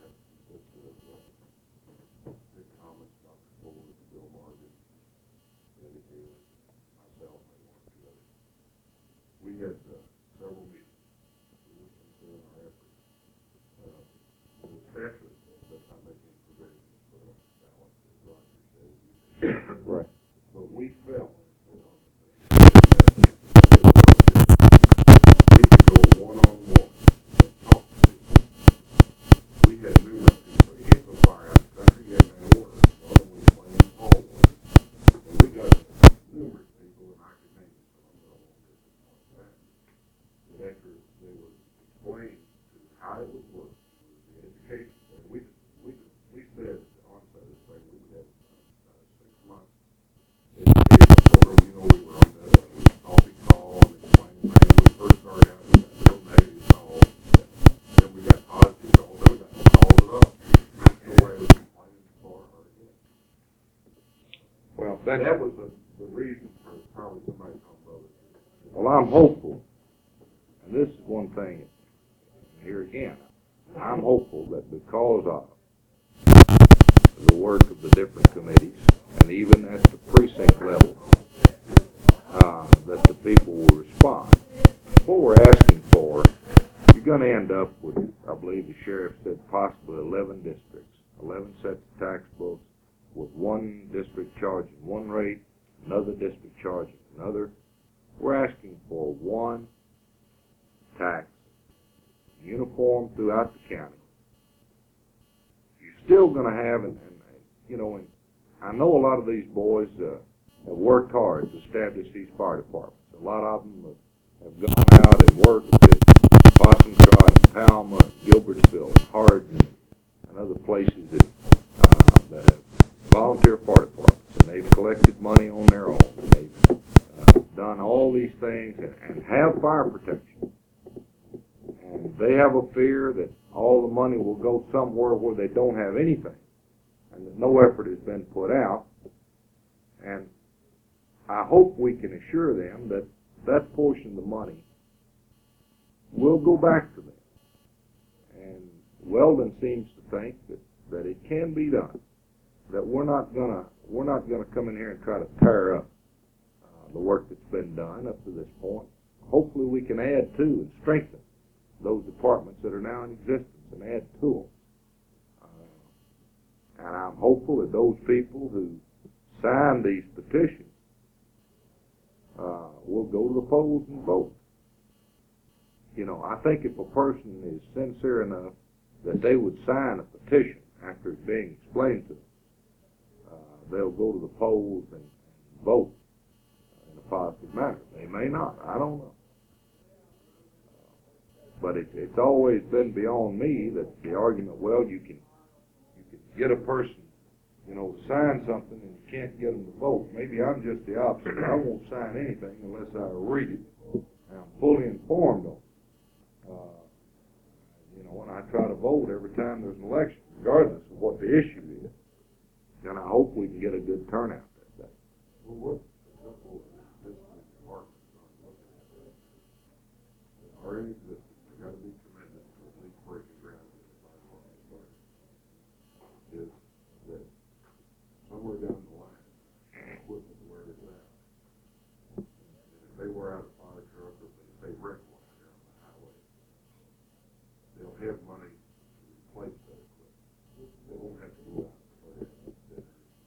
big comments about the board, Bill Morgan, Eddie Haley, myself, and one or two others. We had uh, several meetings. We were considering our efforts. Uh, the statute does not make any provisions for a ballot, as Roger said. Right. But we felt, you know, that we could go one-on-one and talk to people. We had numerous people, hit the fire out of the country, get an order, well, we claimed all orders. And we got numerous people, and I could name some of them, I won't get to point that. But after they were explained to how it would work, the education, and we, we, we said at the onset of this thing, we would have uh, six months. Education program, you know, we were on the uh, coffee call and explaining, man, when we first started out, we got real negative calls. Then we got positive calls, then we got calls it up. Nobody was complaining for or against. Well, That that's, was the, the reason for probably somebody come over. well, I'm hopeful, and this is one thing, here again, I'm hopeful that because of the work of the different committees, and even at the precinct level, uh, that the people will respond. What we're asking for, you're going to end up with, I believe the sheriff said, possibly eleven districts, eleven sets of tax books, with one district charging one rate, another district charging another. We're asking for one tax, uniform throughout the county. You still gonna have, and, and, you know, and I know a lot of these boys, uh, have worked hard to establish these fire departments. A lot of them have, have gone out and worked at Possum Trot and Palma and Gilbertsville and Hardin and other places that, uh, that have volunteer fire departments, and they've collected money on their own. And they've uh, done all these things and, and have fire protection. And they have a fear that all the money will go somewhere where they don't have anything, and that no effort has been put out. And I hope we can assure them that that portion of the money will go back to them. And Weldon seems to think that, that it can be done. That we're not gonna we're not gonna come in here and try to tear up uh, the work that's been done up to this point. Hopefully, we can add to and strengthen those departments that are now in existence and add to them. Uh, and I'm hopeful that those people who sign these petitions uh, will go to the polls and vote. You know, I think if a person is sincere enough that they would sign a petition after it's being explained to them, uh, they'll go to the polls and, and vote in a positive manner. They may not. I don't know. But it, it's always been beyond me that the argument, well, you can you can get a person, you know, to sign something and you can't get them to vote. Maybe I'm just the opposite. I won't sign anything unless I read it and I'm fully informed on it. Uh, you know, when I try to vote every time there's an election, regardless of what the issue is, then I hope we can get a good turnout that day. Well, what a couple of existing departments are looking at that? Are any that got to be tremendous to at least breaking ground in the fire department started? Is that somewhere down the line, equipment where it's at, and if they wear out a fire truck or if they wreck one down the highway, they'll have money to replace that equipment. They won't have to go out and put it in there.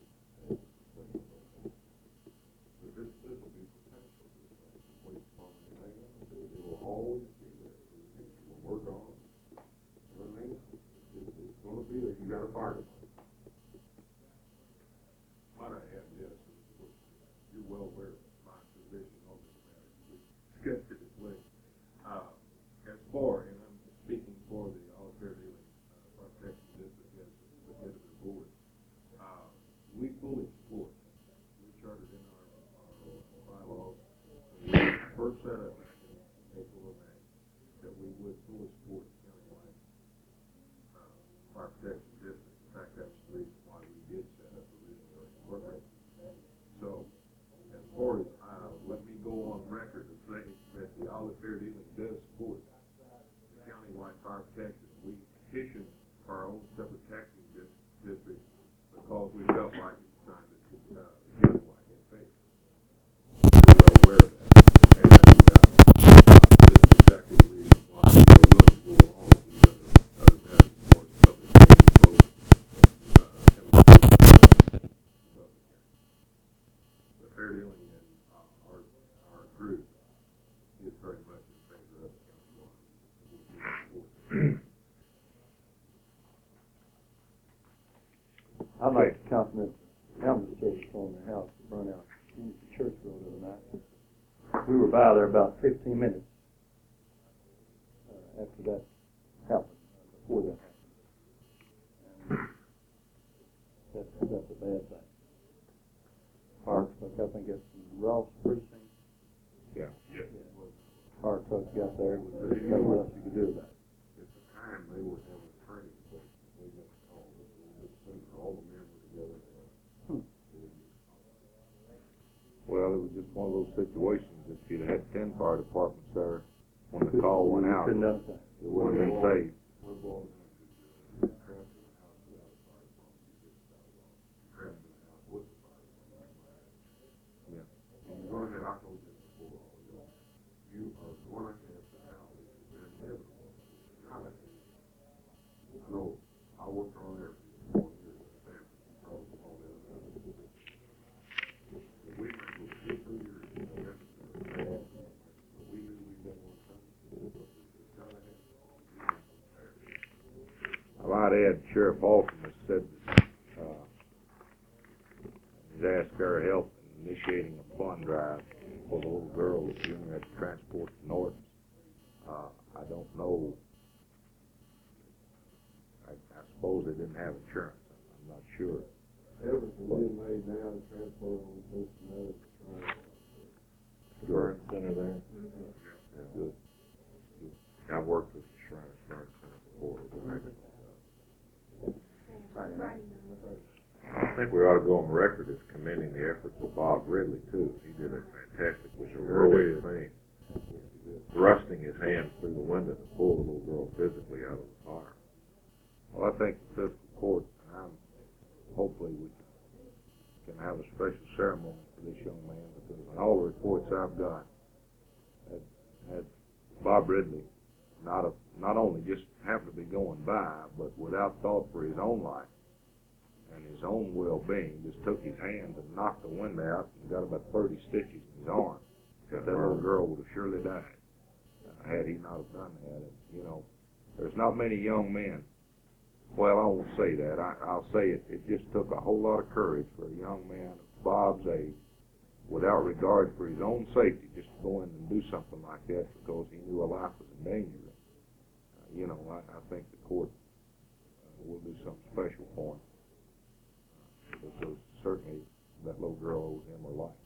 But this, this will be potential, this thing, the police department, and they gonna do, it will always be there. We'll work on it. You know what I mean? It's, it's gonna be there, you got a fire department. Might I add this, you're well aware of my position on this matter, we discussed it at length. Uh, as far, and I'm speaking for the All Fair Dealing, uh, Fire Protection District as the head of the board, uh, we fully support, we chartered in our, our bylaws, when we first set up back in April or May, that we would fully support the countywide, uh, fire protection district. In fact, that's the reason why we did set up originally or incorporate. So, as far as, uh, let me go on record and say that the Olive Fair Dealing does support the countywide fire protection. We petitioned for our own separate taxing dis- district because we felt like it was time to, uh, countywide in favor. We're well aware of that. And, uh, this is exactly the reason why we're willing to go along with these other, other matters as far as public hearing, vote, uh, and the the fair dealing and, uh, our, our group is very much in favor of the countywide. I'd like to compliment the Hamlet Church on their house that burned out in the church road the other night. We were by there about fifteen minutes uh, after that happened, uh, before that happened. And that's, that's a bad thing. Fire truck, I think it's Ross Precinct. Yeah. Yeah. Fire truck got there, there's nothing else you could do about it. At the time, they were having training, but they got called, it was a bit sooner, all the men were together. Hmm. Well, it was just one of those situations. If you'd had ten fire departments there when the call went out, Couldn't it have done it. would have been saved. We're going to uh, trapped in the house without a fire department, you get that law. Trapped in the house with the fire department. Yeah. And you're going to have, I told you this before, you know, you are going to have to have it, it's inevitable. Not a- I know, I worked on there for four years, at Stanford, probably all that. But we went with two, two years, you know, that's, but we knew we didn't want to, but it's gotta happen. I might add, Sheriff Alston has said, uh, he's asked our help in initiating a fund drive for the little girl that Junior had to transport to Norton. Uh, I don't know. I, I suppose they didn't have insurance. I'm not sure. Everything being made now to transport on Cincinnati. Shrine Center there. Yeah, good. I worked with the Shrine, Shrine Center before. I think we ought to go on record as commending the efforts of Bob Ridley too. He did a fantastic, was a really thing. Thrusting his hands through the window to pull the little girl physically out of the fire. Well, I think the fiscal court, and I'm, hopefully we can have a special ceremony for this young man, because in all the reports I've got, had, had Bob Ridley not a, not only just happened to be going by, but without thought for his own life and his own well-being, just took his hand and knocked the wind out and got about thirty stitches in his arm. That little girl would have surely died uh, had he not have done that. And, you know, there's not many young men. Well, I won't say that. I, I'll say it. It just took a whole lot of courage for a young man of Bob's age, without regard for his own safety, just to go in and do something like that because he knew a life was in danger. Uh, you know, I, I think the court uh, will do something special for him. Uh, because certainly that little girl owes him her life.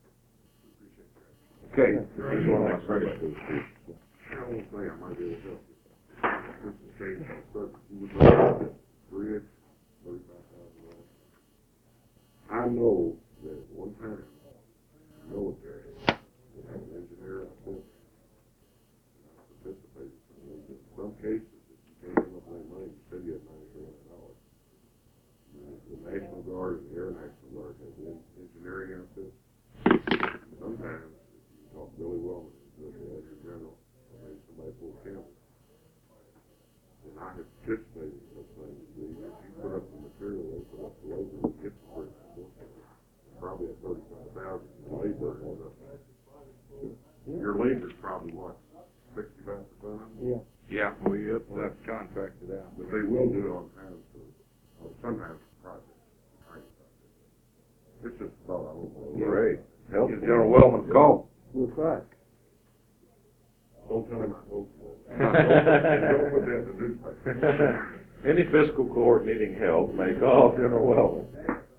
Okay. Here's one of my credit to I won't say I might be able to help you. Just in case I start, you would like that bridge, thirty-five thousand dollars. I know that one time, military, they have an engineer out there, and I participated. In some cases, if you can't come up with that money, the city has ninety-three hundred dollars. The National Guard and the Air National Guard have en- engineering outfits. Sometimes, if you talk Billy Wellman, who's the Adjutant General, or maybe somebody pull Campbell, and I have participated in those things. The, if you put up the material, they put up the labor, and get the bridge, probably at thirty-five thousand labor. And, uh, your labor is probably what, sixty-five percent of it? Yeah. Yeah, we have that contracted out. But they will do it on times for, or sometimes for projects. training projects. It's just about, I don't know. Great. Help General Wellman call. That's right. Don't tell him I told you that. Don't put that in the newspaper. Any fiscal court needing help may call General Wellman.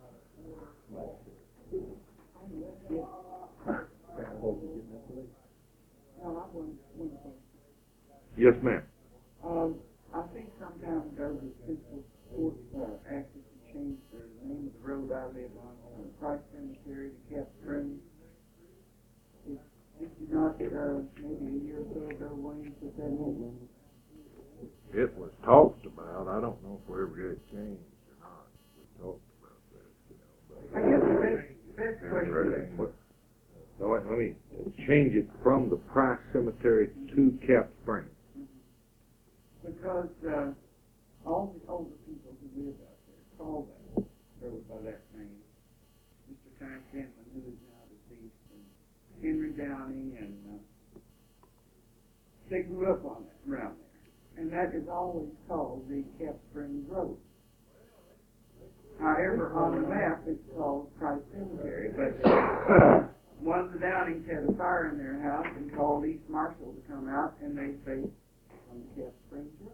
Yes, ma'am. Um, I think some time ago, the fiscal court, uh, acted to change the name of the road I live on, from Price Cemetery to Cap Springs. Did, did you not, uh, maybe a year or so ago, Wayne, put that in? It was talked about. I don't know if we ever got it changed or not. We talked about that, you know. But I guess the best, best question, What- No, wait, let me change it from the Price Cemetery to Cap Springs. because, uh, all the older people who live out there call that road by that name. Mister Ty Cantlin, who is now deceased, and Henry Downing, and, uh, they grew up on that, around there. And that is always called the Cap Springs Road. However, on the map, it's called Price Cemetery, but one of the Downings had a fire in their house and called East Marshall to come out, and they say, on the Cap Springs Road.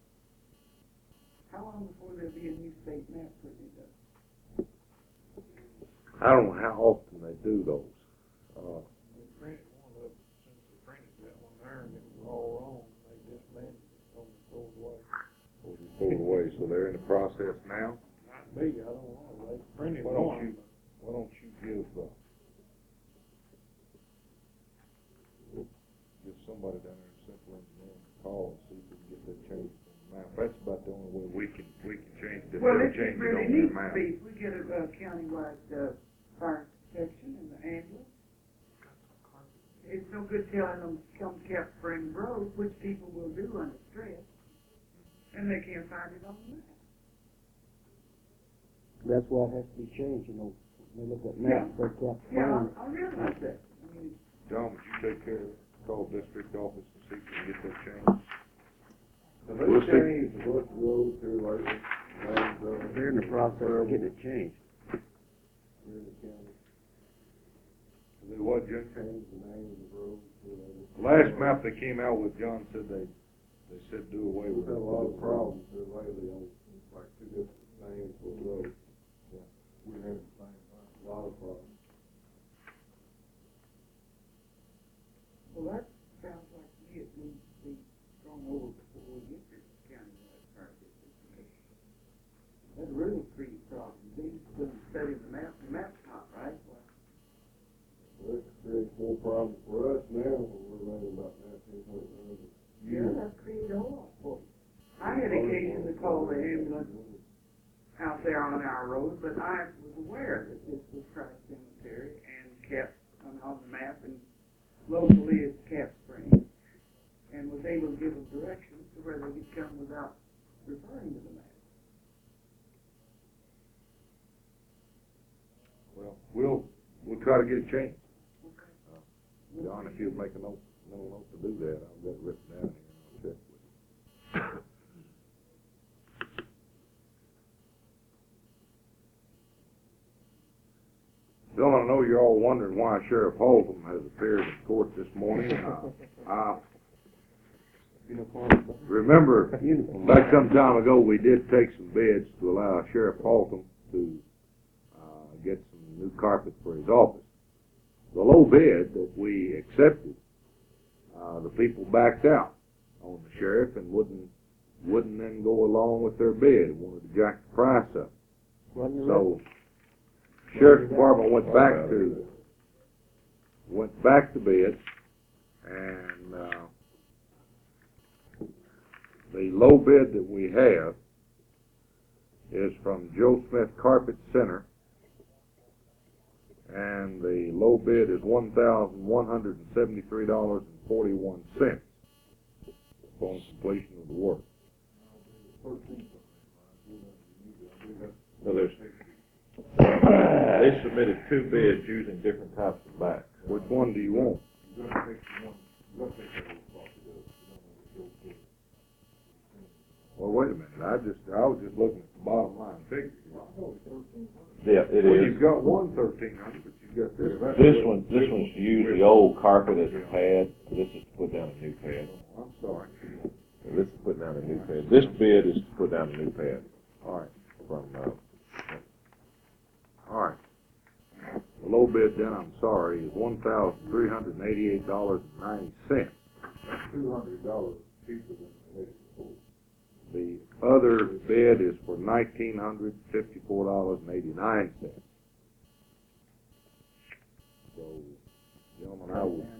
How long before there'll be a new state map put in it? I don't know how often they do those. Uh, They printed one of, since they printed that one there and it was all wrong, they disbanded it, told it pulled away. pulled away, so they're in the process now. Not me, I don't know, they printed Why don't one. you, why don't you give, uh, give somebody down there in Central Engineering a call and see if we can get that changed on the map. That's about the only way we can, we can change it. Well, They'll it change it really on needs their to map. be, if we get a, uh countywide, uh, fire protection in the ambulance. It's no good telling them to come to Cap Springs Road, which people will do under stress, and they can't find it on the map. That's why it has to be changed, you know. They look at maps, they Cap Yeah, Springs. I, I realize that. I mean, John, would you take care of, call district office and see if we can get that changed? Have they changed what road to lately? names of They're in the process of getting it changed. in the county. They what, Jim? Change the name of the road. The last map they came out with, John said they, they said do away We've with had it. a lot of problems here lately on, like, two different names for the road. Yeah, we had the same, a lot of problems. Well, that sounds like to me it needs to be gone over before we get to the countywide fire district commission. That really creates problems. These couldn't study the map, the map's not right. Well, Well, it creates more problems for us now, when we're running about nineteen hundred dollars a yeah, year. that created a lot for you. I had occasion to call the ambulance out there on our road, but I was aware that this was Christ Cemetery and kept on, on the map and locally it's Cap Springs, and was able to give them directions to where they could come without referring to the map. Well, we'll, we'll try to get it changed. Okay. John, if you'd make a note, little note to do that, I'll get it written down here and I'll check with you. Bill, I know you're all wondering why Sheriff Holcomb has appeared in court this morning. Uh, I remember back some time ago, we did take some bids to allow Sheriff Holcomb to uh, get some new carpet for his office. The low bid that we accepted, uh, the people backed out on the sheriff and wouldn't wouldn't then go along with their bid, wanted to jack the price up. So Sheriff's Department went back to went back to bid, and uh, the low bid that we have is from Joe Smith Carpet Center, and the low bid is one thousand one hundred and seventy-three dollars and forty-one cents upon completion of the work. So there's, they submitted two bids using different types of backs. Which one do you want? Well, wait a minute. I just I was just looking at the bottom line figure. Yeah, it Well, is. you've got one thirteen hundred, but you've got this. This one, this one's to use the old carpet as a pad. This is to put down a new pad. I'm sorry. This is to put down a new pad. This bid is to put down a new pad. All right. From, uh, All right. The low bid then, I'm sorry, is one thousand three hundred and eighty-eight dollars and ninety cents. Two hundred dollars cheaper than the next before. The other bid is for nineteen hundred fifty-four dollars and eighty-nine cents. So, gentlemen, I would,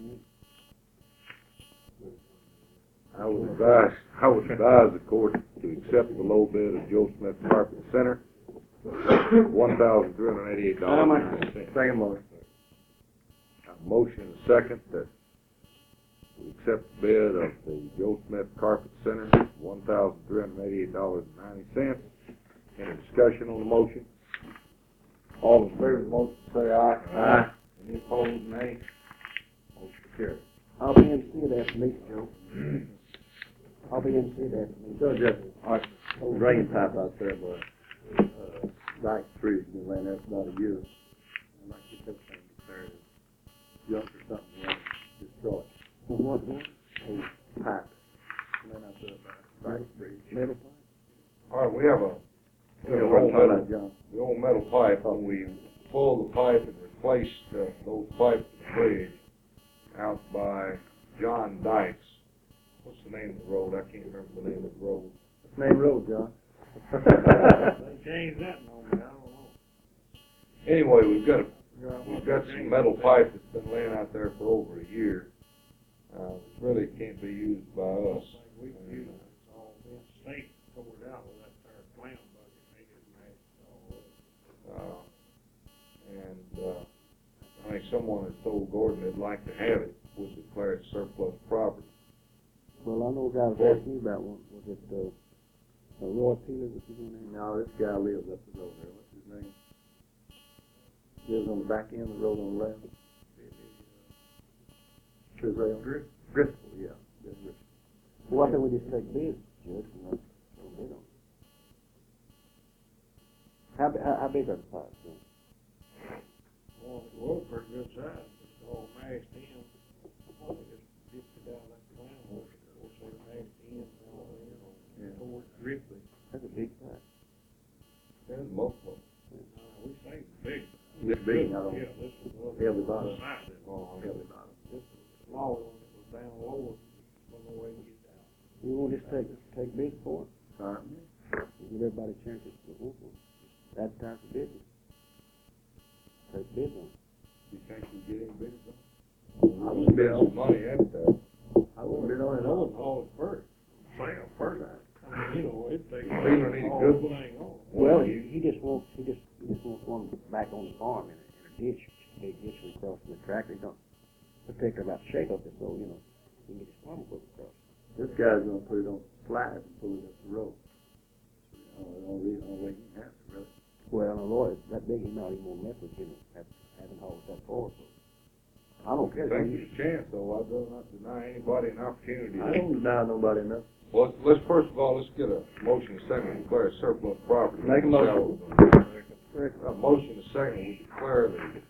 I would advise, I would advise the court to accept the low bid of Joe Smith Carpet Center, one thousand three hundred and eighty-eight dollars and ninety cents. Second motion. A motion and a second that we accept the bid of the Joe Smith Carpet Center, one thousand three hundred and eighty-eight dollars and ninety cents. Any discussion on the motion? All in favor of the motion, say aye. Aye. Any opposed, nay? Motion carried. I'll be in see that meeting, Joe. I'll be in see that meeting. So just, all right, old drain pipe out there, but, uh, Dyke Street's been laying there for about a year. I'd like to get that thing repaired. Junk or something, like, destroy it. What, what? Old pipe. Laying out there about Dyke Street. Metal pipe? All right, we have a, we have Yeah, an what old about metal, that, John? the old metal pipe, when we pulled the pipe and replaced uh, those pipes in the bridge out by John Dykes. What's the name of the road? I can't remember the name of the road. Main road, John. They changed that no, I don't know. Anyway, we've got a, we've got some metal pipe that's been laying out there for over a year. Uh, it really can't be used by us. We can use it, it's all been state tore it out with that there plan budget, they just made it all. Uh, and, uh, I think someone has told Gordon they'd like to have it, was declared surplus property. Well, I know a guy was asking you about one, was it, uh, uh, Roy Peeler, what's his name? No, this guy lives up the road there, what's his name? Lives on the back end of the road on the left. Driscoll. Driscoll, yeah. Driscoll. Well, I think we just take bids, Judge, and let's, let's bid on it. How, bi- how, how big are the pipes then? Well, it was pretty good size, it's all mashed in. I think it's fifty down like the ground, of course, they mashed in, all in, Yeah. towards Ripley. That's a big pipe. There's multiple. Uh, we say it's big. It's big, I don't- Yeah, this was. uh, Heavy bottom. the size of it. Oh, Heavy bottom. This was the smaller one that was down lower, from the way we get down. You want to just take, take bids for it? Certainly. Give everybody a chance to, to, to advertise the business. Take bids on it. You think you get any bids on? I I wouldn't bid spend on some money advertising. I wouldn't bid on it at I all. wouldn't haul it first, sale first. I mean, you know, it takes. Feeling any all good? the thing on. Well, he, he just wants, he just, he just wants one back on the farm in a, in a ditch, big ditch we cross from the tractor. He don't particular about shake up it, so, you know, he can get his farm equipment across. This guy's gonna put it on slides and pull it up the road. Uh, the only reason, only way he can have it, really. Well, the Lord, that big, he not even gonna mess with you, have, having hauled that far, so. I don't care. Think there's a chance, though, I'd rather not deny anybody an opportunity. I don't deny nobody nothing. Well, let's, first of all, let's get a motion and second to declare surplus property. Make a motion. A motion and second, we declare the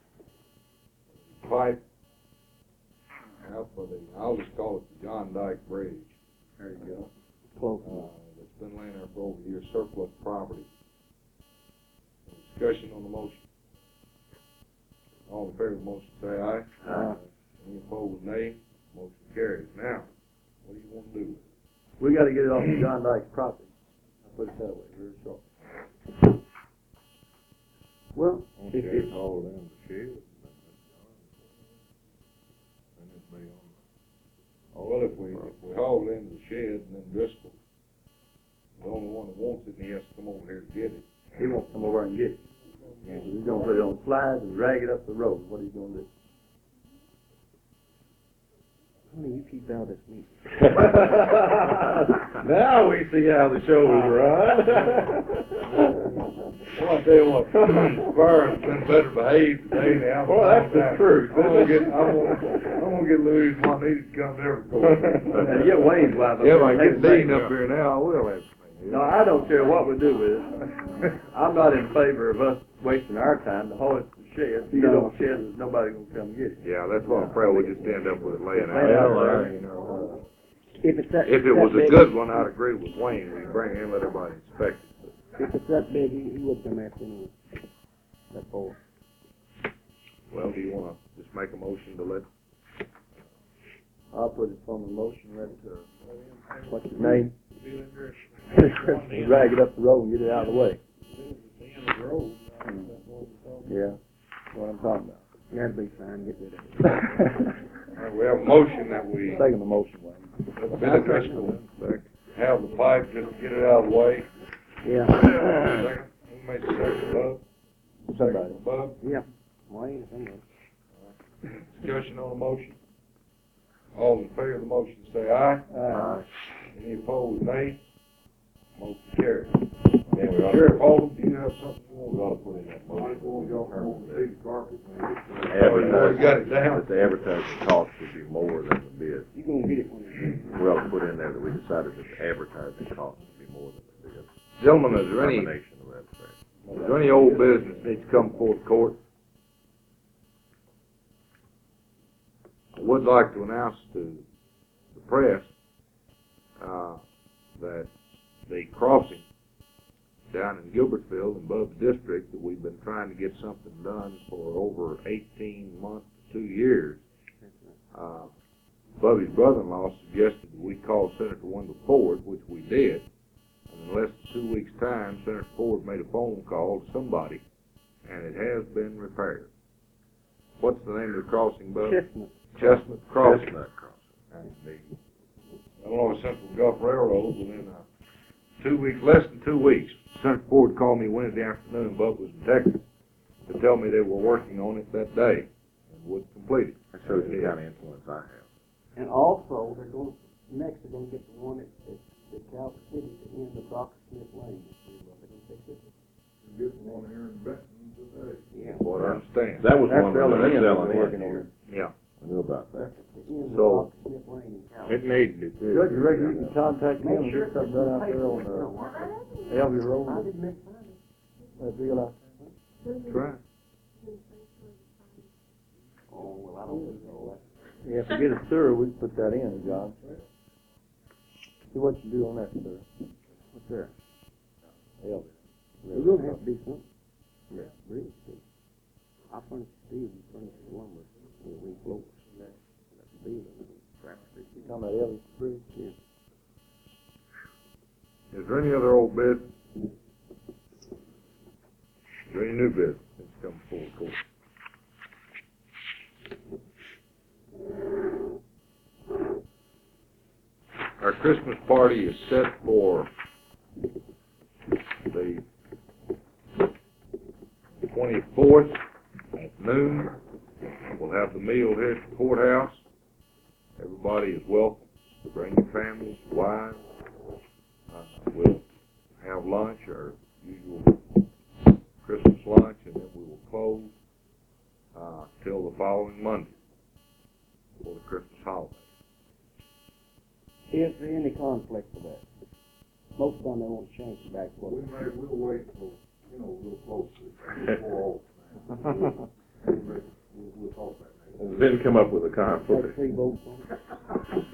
pipe out for the, I'll just call it the John Dyke Bridge. There you go. Close Uh, enough. that's been laying there for over a year, surplus property. Discussion on the motion. All in favor of the motion, say aye. Aye. Any opposed, nay. Motion carries. Now, what do you want to do? We gotta get it off of John Dyke's property. I'll put it that way, very short. Well, Won't if you it's, haul down the shed? And it'd be on. Well, if we, if we haul it into the shed, then Driscoll, the only one that wants it, and he has to come over here to get it. He won't come over and get it. He's gonna put it on slides and drag it up the road. What are you gonna do? honey, you keep out of this meeting. Now we see how the show is run. Well, I tell you what, Spur's been better behaved today than I was. Well, that's the truth. I'm gonna get, I'm gonna, I'm gonna get Louis Juanita to come there. And get Wayne's wife up Yeah, if there I and get take Dean it. up here now, I will have some. No, I don't care what we do with it. I'm not in favor of us wasting our time to haul it to the shed. You No. don't shed, there's nobody gonna come get it. Yeah, that's what I'm afraid we just end up with it laying out. Laying out there, there. you know. If it's that, If it that was a big- good one, I'd agree with Wayne, we bring it in, let everybody inspect it. If it's that big, he, he would come after anyway. That far. Well, do you wanna just make a motion to let, I'll put it on the motion, ready to, What's his name? Name? Drag it up the road and get it out of the way. The end of the road, uh, that's what we're talking about. Yeah, that's what I'm talking about. That'd be fine, get rid of it. all right, we have a motion that we, Taking the motion, Wayne. Billy Driscoll, have the pipe, just get it out of the way. Yeah. Second, who made the second, Bub? Somebody. Second, Bub, Yeah. Wayne, I think. discussion on the motion. All in favor of the motion, say aye. Aye. Any opposed, nay. Motion carries. Sheriff Holden, do you have something you want to put in that motion? Advertising, got it down. that the advertising cost should be more than the bid. You gonna get it when you We ought to put in there that we decided that the advertising cost should be more than the bid. Gentlemen, is there any, is Combination of that fact. there any old business needs to come before the court? I would like to announce to the press, uh, that the crossing down in Gilbertville in Bub's district, that we've been trying to get something done for over eighteen months to two years. Uh, Bubby's brother-in-law suggested that we call Senator Wendell Ford, which we did. And in less than two weeks' time, Senator Ford made a phone call to somebody, and it has been repaired. What's the name of the crossing, Bub? Chestnut. Chestnut Crossing. Chestnut crossing. And the Illinois Central Gulf Railroad, within uh, two weeks, less than two weeks, Senator Ford called me Wednesday afternoon, Bub was in Texas, to tell me they were working on it that day and would complete it. That shows the kind of influence I have. And also, they're going, next they're gonna get the one at, at, at Calvert City to end of Doctor Smith Lane. They're gonna fix it. Get one here in Benton today. Yeah. What I understand. That was That's one of the, selling that's in, selling they're working in on here. it. Yeah. I knew about that. The end of So- Doctor Smith Lane in Calvert. It needed it. too. Judge, you reckon you can contact him Make and sure get something done out there on, uh, Elvie Road? I didn't make fun of it. That deal out there? That's right. Oh, well, I don't know that. Yeah, if we get a sewer, we can put that in, John. See what you do on that sewer. What's there? Yeah. We're gonna have to do something. Yeah. Really, too. I furnish steel and furnish lumber, and we floors, and that, that's steel and scrap steel. You talking about Ellis Bridge? Yeah. Is there any other old business? Is there any new business that's come before the court? Our Christmas party is set for the twenty-fourth at noon. We'll have the meal here at the courthouse. Everybody is welcome to bring your families, wives. Uh, we'll have lunch, our usual Christmas lunch, and then we will close uh, till the following Monday for the Christmas holiday. Is there any conflict with that? Most of them, they want to change it back. We may, we'll wait till, you know, real close to before all. We'll, we'll talk about that. Didn't come up with a conflict. Three votes on it.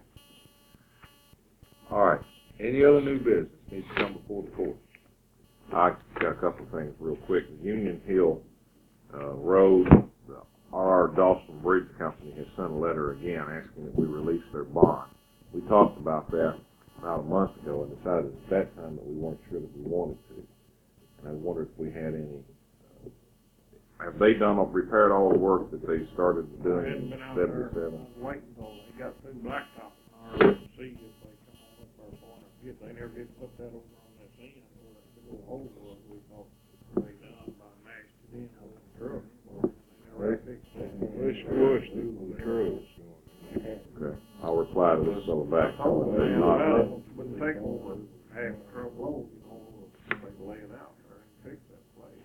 All right. Any other new business needs to come before the court? I got a couple of things real quick. The Union Hill uh, Road, the R R Dawson Bridge Company has sent a letter again asking that we release their bond. We talked about that about a month ago and decided at that time that we weren't sure that we wanted to. And I wondered if we had any. Uh, have they done, repaired all the work that they started doing in seventy-seven? I was waiting until they got through blacktop and to see if they come on up our point of view. They never did put that over on this end where that little hole was. We thought they done by an accident on the truck. They never fixed that. Push, push through the trucks. Okay. I'll reply to this fellow back. Oh, They're man, not- well, it wouldn't take over half the truck road, you know, they lay it out there and fix that place.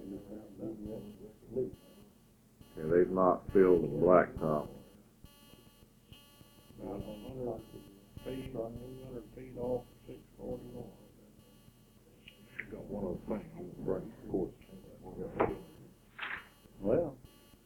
Yeah, they've not filled the blacktop. About a hundred feet, two hundred feet off six forty-one. Got one other thing, I'm gonna bring the court. Well,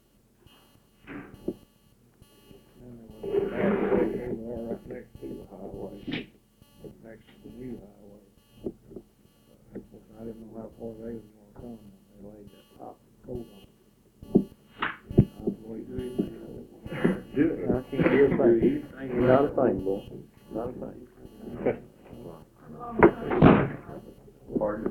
Right next to the highway, next to the new highway. I didn't know how far they was gonna come when they laid that top coat on. I was waiting. do it. I can't do a thing. Not a thing, boy. Not a thing. Pardon?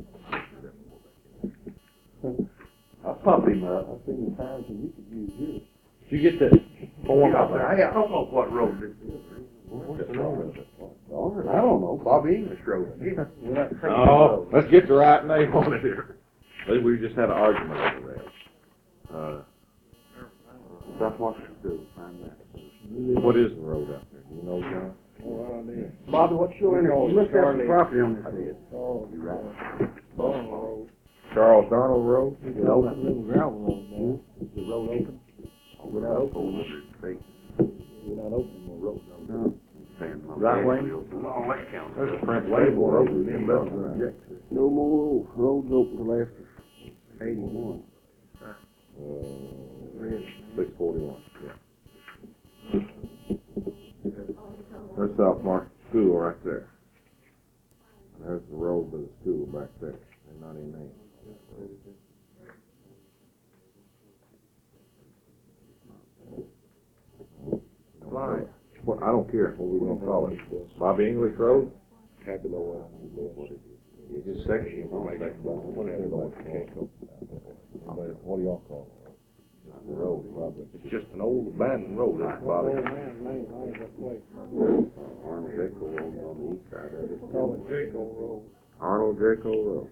I popped him up. I've seen the times when you could use yours. Did you get that form out there? Hey, I don't know what road this is. What's the name of it? I don't know. Bobby English Road. Oh, let's get the right name on it here. We just had an argument over that. Uh, That's what you do. Find that. what is the road out there? Do you know, John? Oh, I did. Bobby, what's your interest? You must have some Charlie. property on this head. Oh, You're right. Bone Road. Charles Darnell Road? It's an open little gravel road there. Is the road open? We're not open. We're not open the road. No. Right way? There's a French label road. No more roads open till after eighty-one. Uh, six forty-one, yeah. There's South Market School right there. There's the road to the school back there, in ninety-nine. Right. What, I don't care what we're gonna call it. Bobby English Road? Happy no It's just section. What do y'all call it? The road, probably. It's just an old abandoned road, that's Bobby. Old man's name, I was that place. Arnold Jaco Road on the east side of it. Call it Jaco Road. Arnold Jaco Road.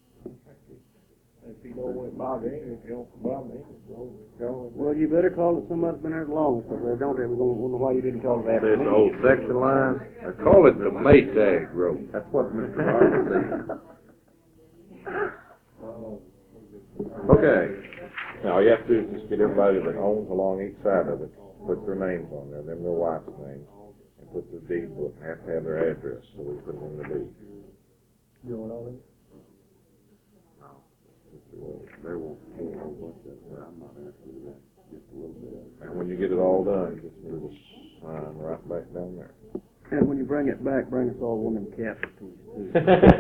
If you know what Bobby English, you know, Bobby English Road, call it. Well, you better call it somebody's been there long, because they don't ever gonna wonder why you didn't call it after This me. old section line, I call it the Maytag Road. That's what Mister Harvey said. Okay. Now, all you have to do is just get everybody that owns along each side of it, put their names on there, then their wife's names, and put their deed book, and have to have their address, so we put it in the deed. You know what I mean? will, they will pull a whole bunch of it. I'm not asking for that, just a little bit. And when you get it all done, just need to sign right back down there. And when you bring it back, bring us all one of them casualties too.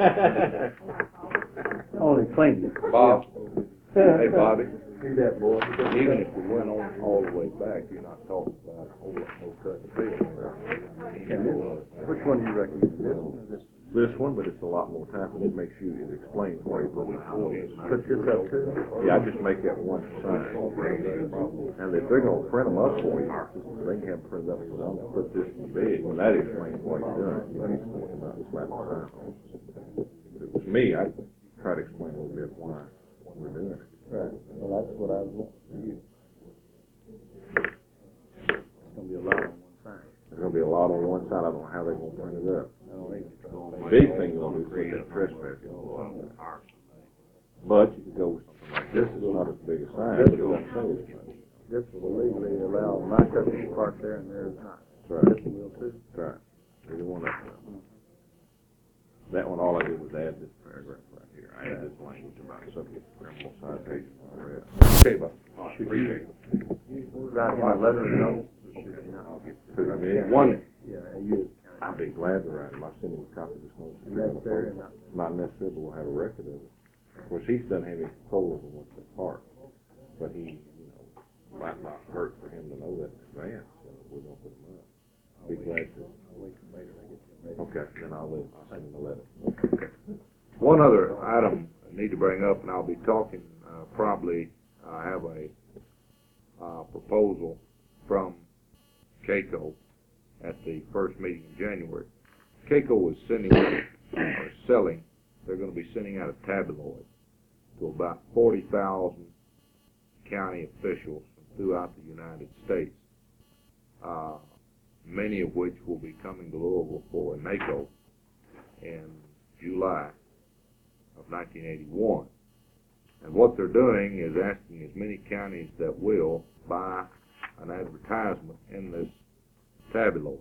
Only clean it. Bob? Hey, Bobby, Do that, boy. even if we went on all the way back, you're not talking about a whole lot more cut and fill. Which one do you recommend? This one or this? This one, but it's a lot more time, and it makes you, it explains why you're going to. Put this up too? Yeah, I just make that one sign. And if they're gonna print them up for you, they can have them printed up for them, put this in the big, when that explains why you're doing it, you need to point them out, slap the sign on. If it was me, I'd try to explain a little bit why we're doing it. Right, well, that's what I was wanting for you. It's gonna be a lot on one side. There's gonna be a lot on one side, I don't know how they're gonna print it up. I don't think it's going The big thing is gonna be put that trespass on. But you could go with something like this, it's not as big a sign, but it won't say as much. This will legally allow my customers to park there and theirs not. That's right. This one will too. That's right. Either one of them. That one, all I did was add this paragraph right here. I added this language about subject to criminal citation. Okay, Bob, appreciate it. Write him a letter of notice. To me, One, yeah, you. I'd be glad to write him. I'll send him a copy of this notice. Necessary or not? Not necessary, but we'll have a record of it. Of course, he's done having control over what's the park, but he, you know, might not hurt for him to know that in advance, so we're gonna put him up. Be glad to. Okay, then I'll, let- I'll send him a letter. One other item I need to bring up, and I'll be talking, uh, probably, I have a, uh, proposal from Keiko at the first meeting in January. Keiko is sending, out, or selling, they're gonna be sending out a tabloid to about forty thousand county officials throughout the United States, uh, many of which will be coming to Louisville for a NACO in July of nineteen eighty-one. And what they're doing is asking as many counties that will buy an advertisement in this tabloid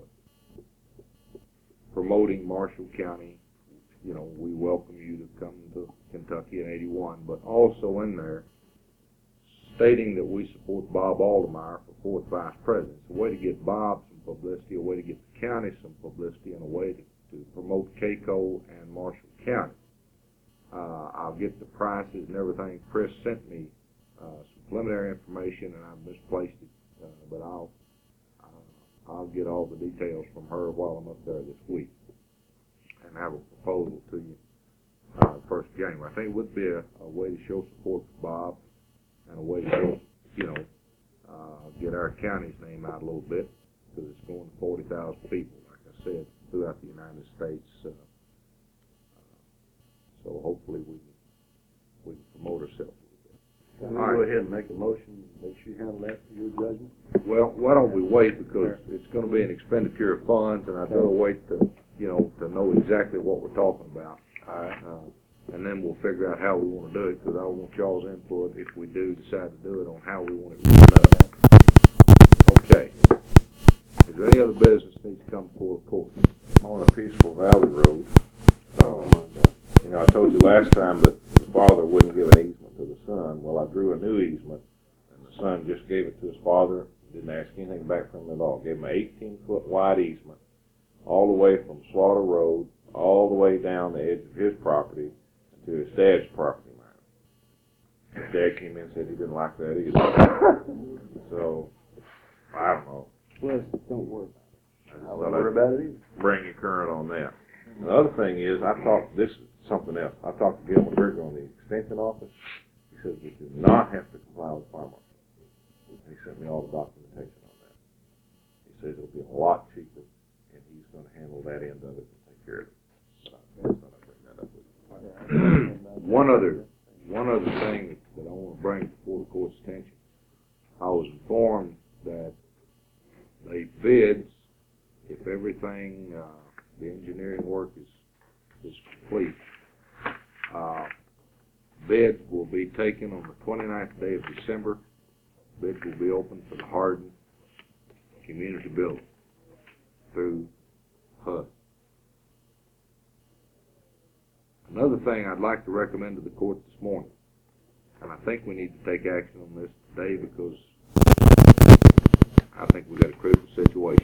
promoting Marshall County. You know, we welcome you to come to Kentucky in eighty-one, but also in there stating that we support Bob Aldermeyer for fourth vice president. It's a way to get Bob some publicity, a way to get the county some publicity, and a way to, to promote Keiko and Marshall County. Uh, I'll get the prices and everything. Chris sent me uh, some preliminary information, and I've misplaced it, uh, but I'll uh, I'll get all the details from her while I'm up there this week and have a proposal to you uh, first of January. I think it would be a, a way to show support for Bob and a way to show, you know, uh, get our county's name out a little bit, because it's going to forty thousand people, like I said, throughout the United States. Uh, So hopefully we can, we can promote ourselves a little bit. I'm gonna go ahead and make a motion, make sure you handle that for your judgment. Well, why don't we wait, because it's gonna be an expenditure of funds, and I'd rather wait to, you know, to know exactly what we're talking about. All right. Uh, and then we'll figure out how we wanna do it, because I want y'all's input if we do decide to do it on how we want it written up. Okay. Is there any other business that needs to come before the court? On a Peaceful Valley Road, um, you know, I told you last time that the father wouldn't give an easement to the son. Well, I drew a new easement, and the son just gave it to his father, didn't ask anything back from him at all. Gave him an eighteen foot wide easement, all the way from Slaughter Road, all the way down the edge of his property to his dad's property line. His dad came in and said he didn't like that either. So, I don't know. Well, don't worry I just about it. I thought wouldn't worry I'd about it either. bring you current on that. And the other thing is, I talked, this is something else. I talked to Gil McGregor on the extension office. He says we do not have to comply with fire marshal. He sent me all the documentation on that. He says it'll be a lot cheaper, and he's going to handle that end of it and take care of it. So I thought I'd bring that up with you. One other, one other thing that I want to bring before the court's attention. I was informed that they bids, if everything, uh, the engineering work is, is complete, uh, bids will be taken on the twenty-ninth day of December. Bids will be open for the Hardin Community Building through H U D. Another thing I'd like to recommend to the court this morning. And I think we need to take action on this today because I think we've got a critical situation.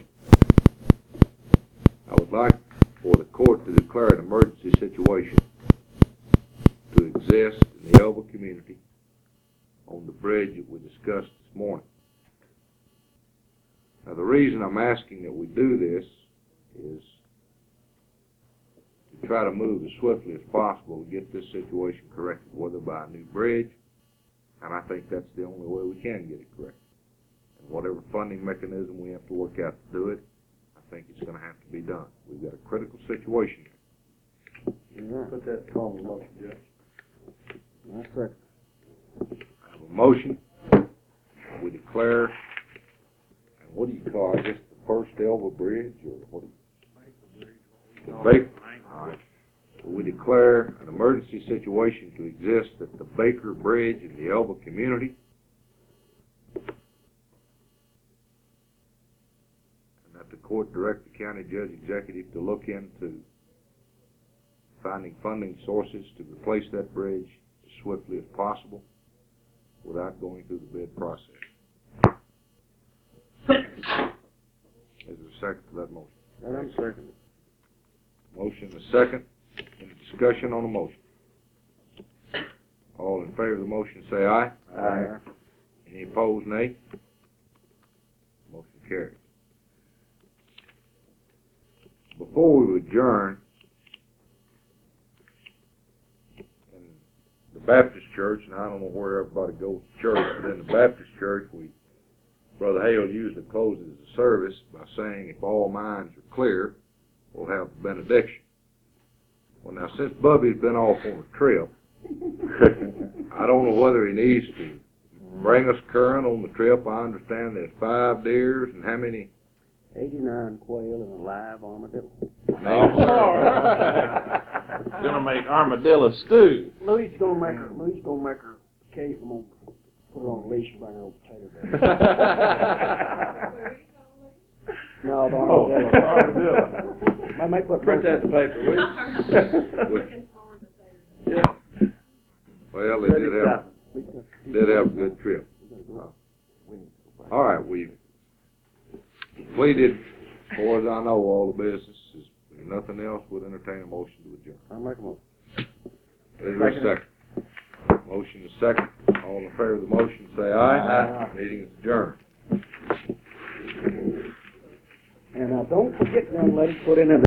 I would like for the court to declare an emergency situation to exist in the Elba community on the bridge that we discussed this morning. Now, the reason I'm asking that we do this is to try to move as swiftly as possible to get this situation corrected, whether by a new bridge, and I think that's the only way we can get it corrected. And whatever funding mechanism we have to work out to do it, I think it's going to have to be done. We've got a critical situation here. Put that call in motion, Judge. That's correct. I have a motion. We declare, and what do you call, I guess, the first Elba Bridge, or what do you? The Baker. All right. We declare an emergency situation to exist at the Baker Bridge in the Elba community. And that the court direct the county judge executive to look into finding funding sources to replace that bridge as swiftly as possible without going through the bid process. Is there a second to that motion? And I'm second. Motion is second. Any discussion on the motion? All in favor of the motion say aye. Aye. Any opposed, nay? Motion carries. Before we adjourn, in the Baptist church, and I don't know where everybody goes to church, but in the Baptist church, we, Brother Hale usually closes the service by saying, if all minds are clear, we'll have the benediction. Well, now, since Bubby's been off on a trip, I don't know whether he needs to bring us current on the trip. I understand there's five deers and how many? eighty-nine quail and a live armadillo. Gonna make armadillo stew. Louis gonna make her. Louis gonna make her cake. I'm gonna put her on a leash and bring her over potato bag. No, the armadillo. I might put Print that in the paper, will you? Yeah. Well, they did have did have a good trip. All right, we've completed, as far as I know, all the business. If nothing else, we'll entertain a motion to adjourn. I'll make a motion. Is there a second? Motion is second. All in favor of the motion, say aye. Aye. Meeting is adjourned. And now, don't forget, young lady, put in an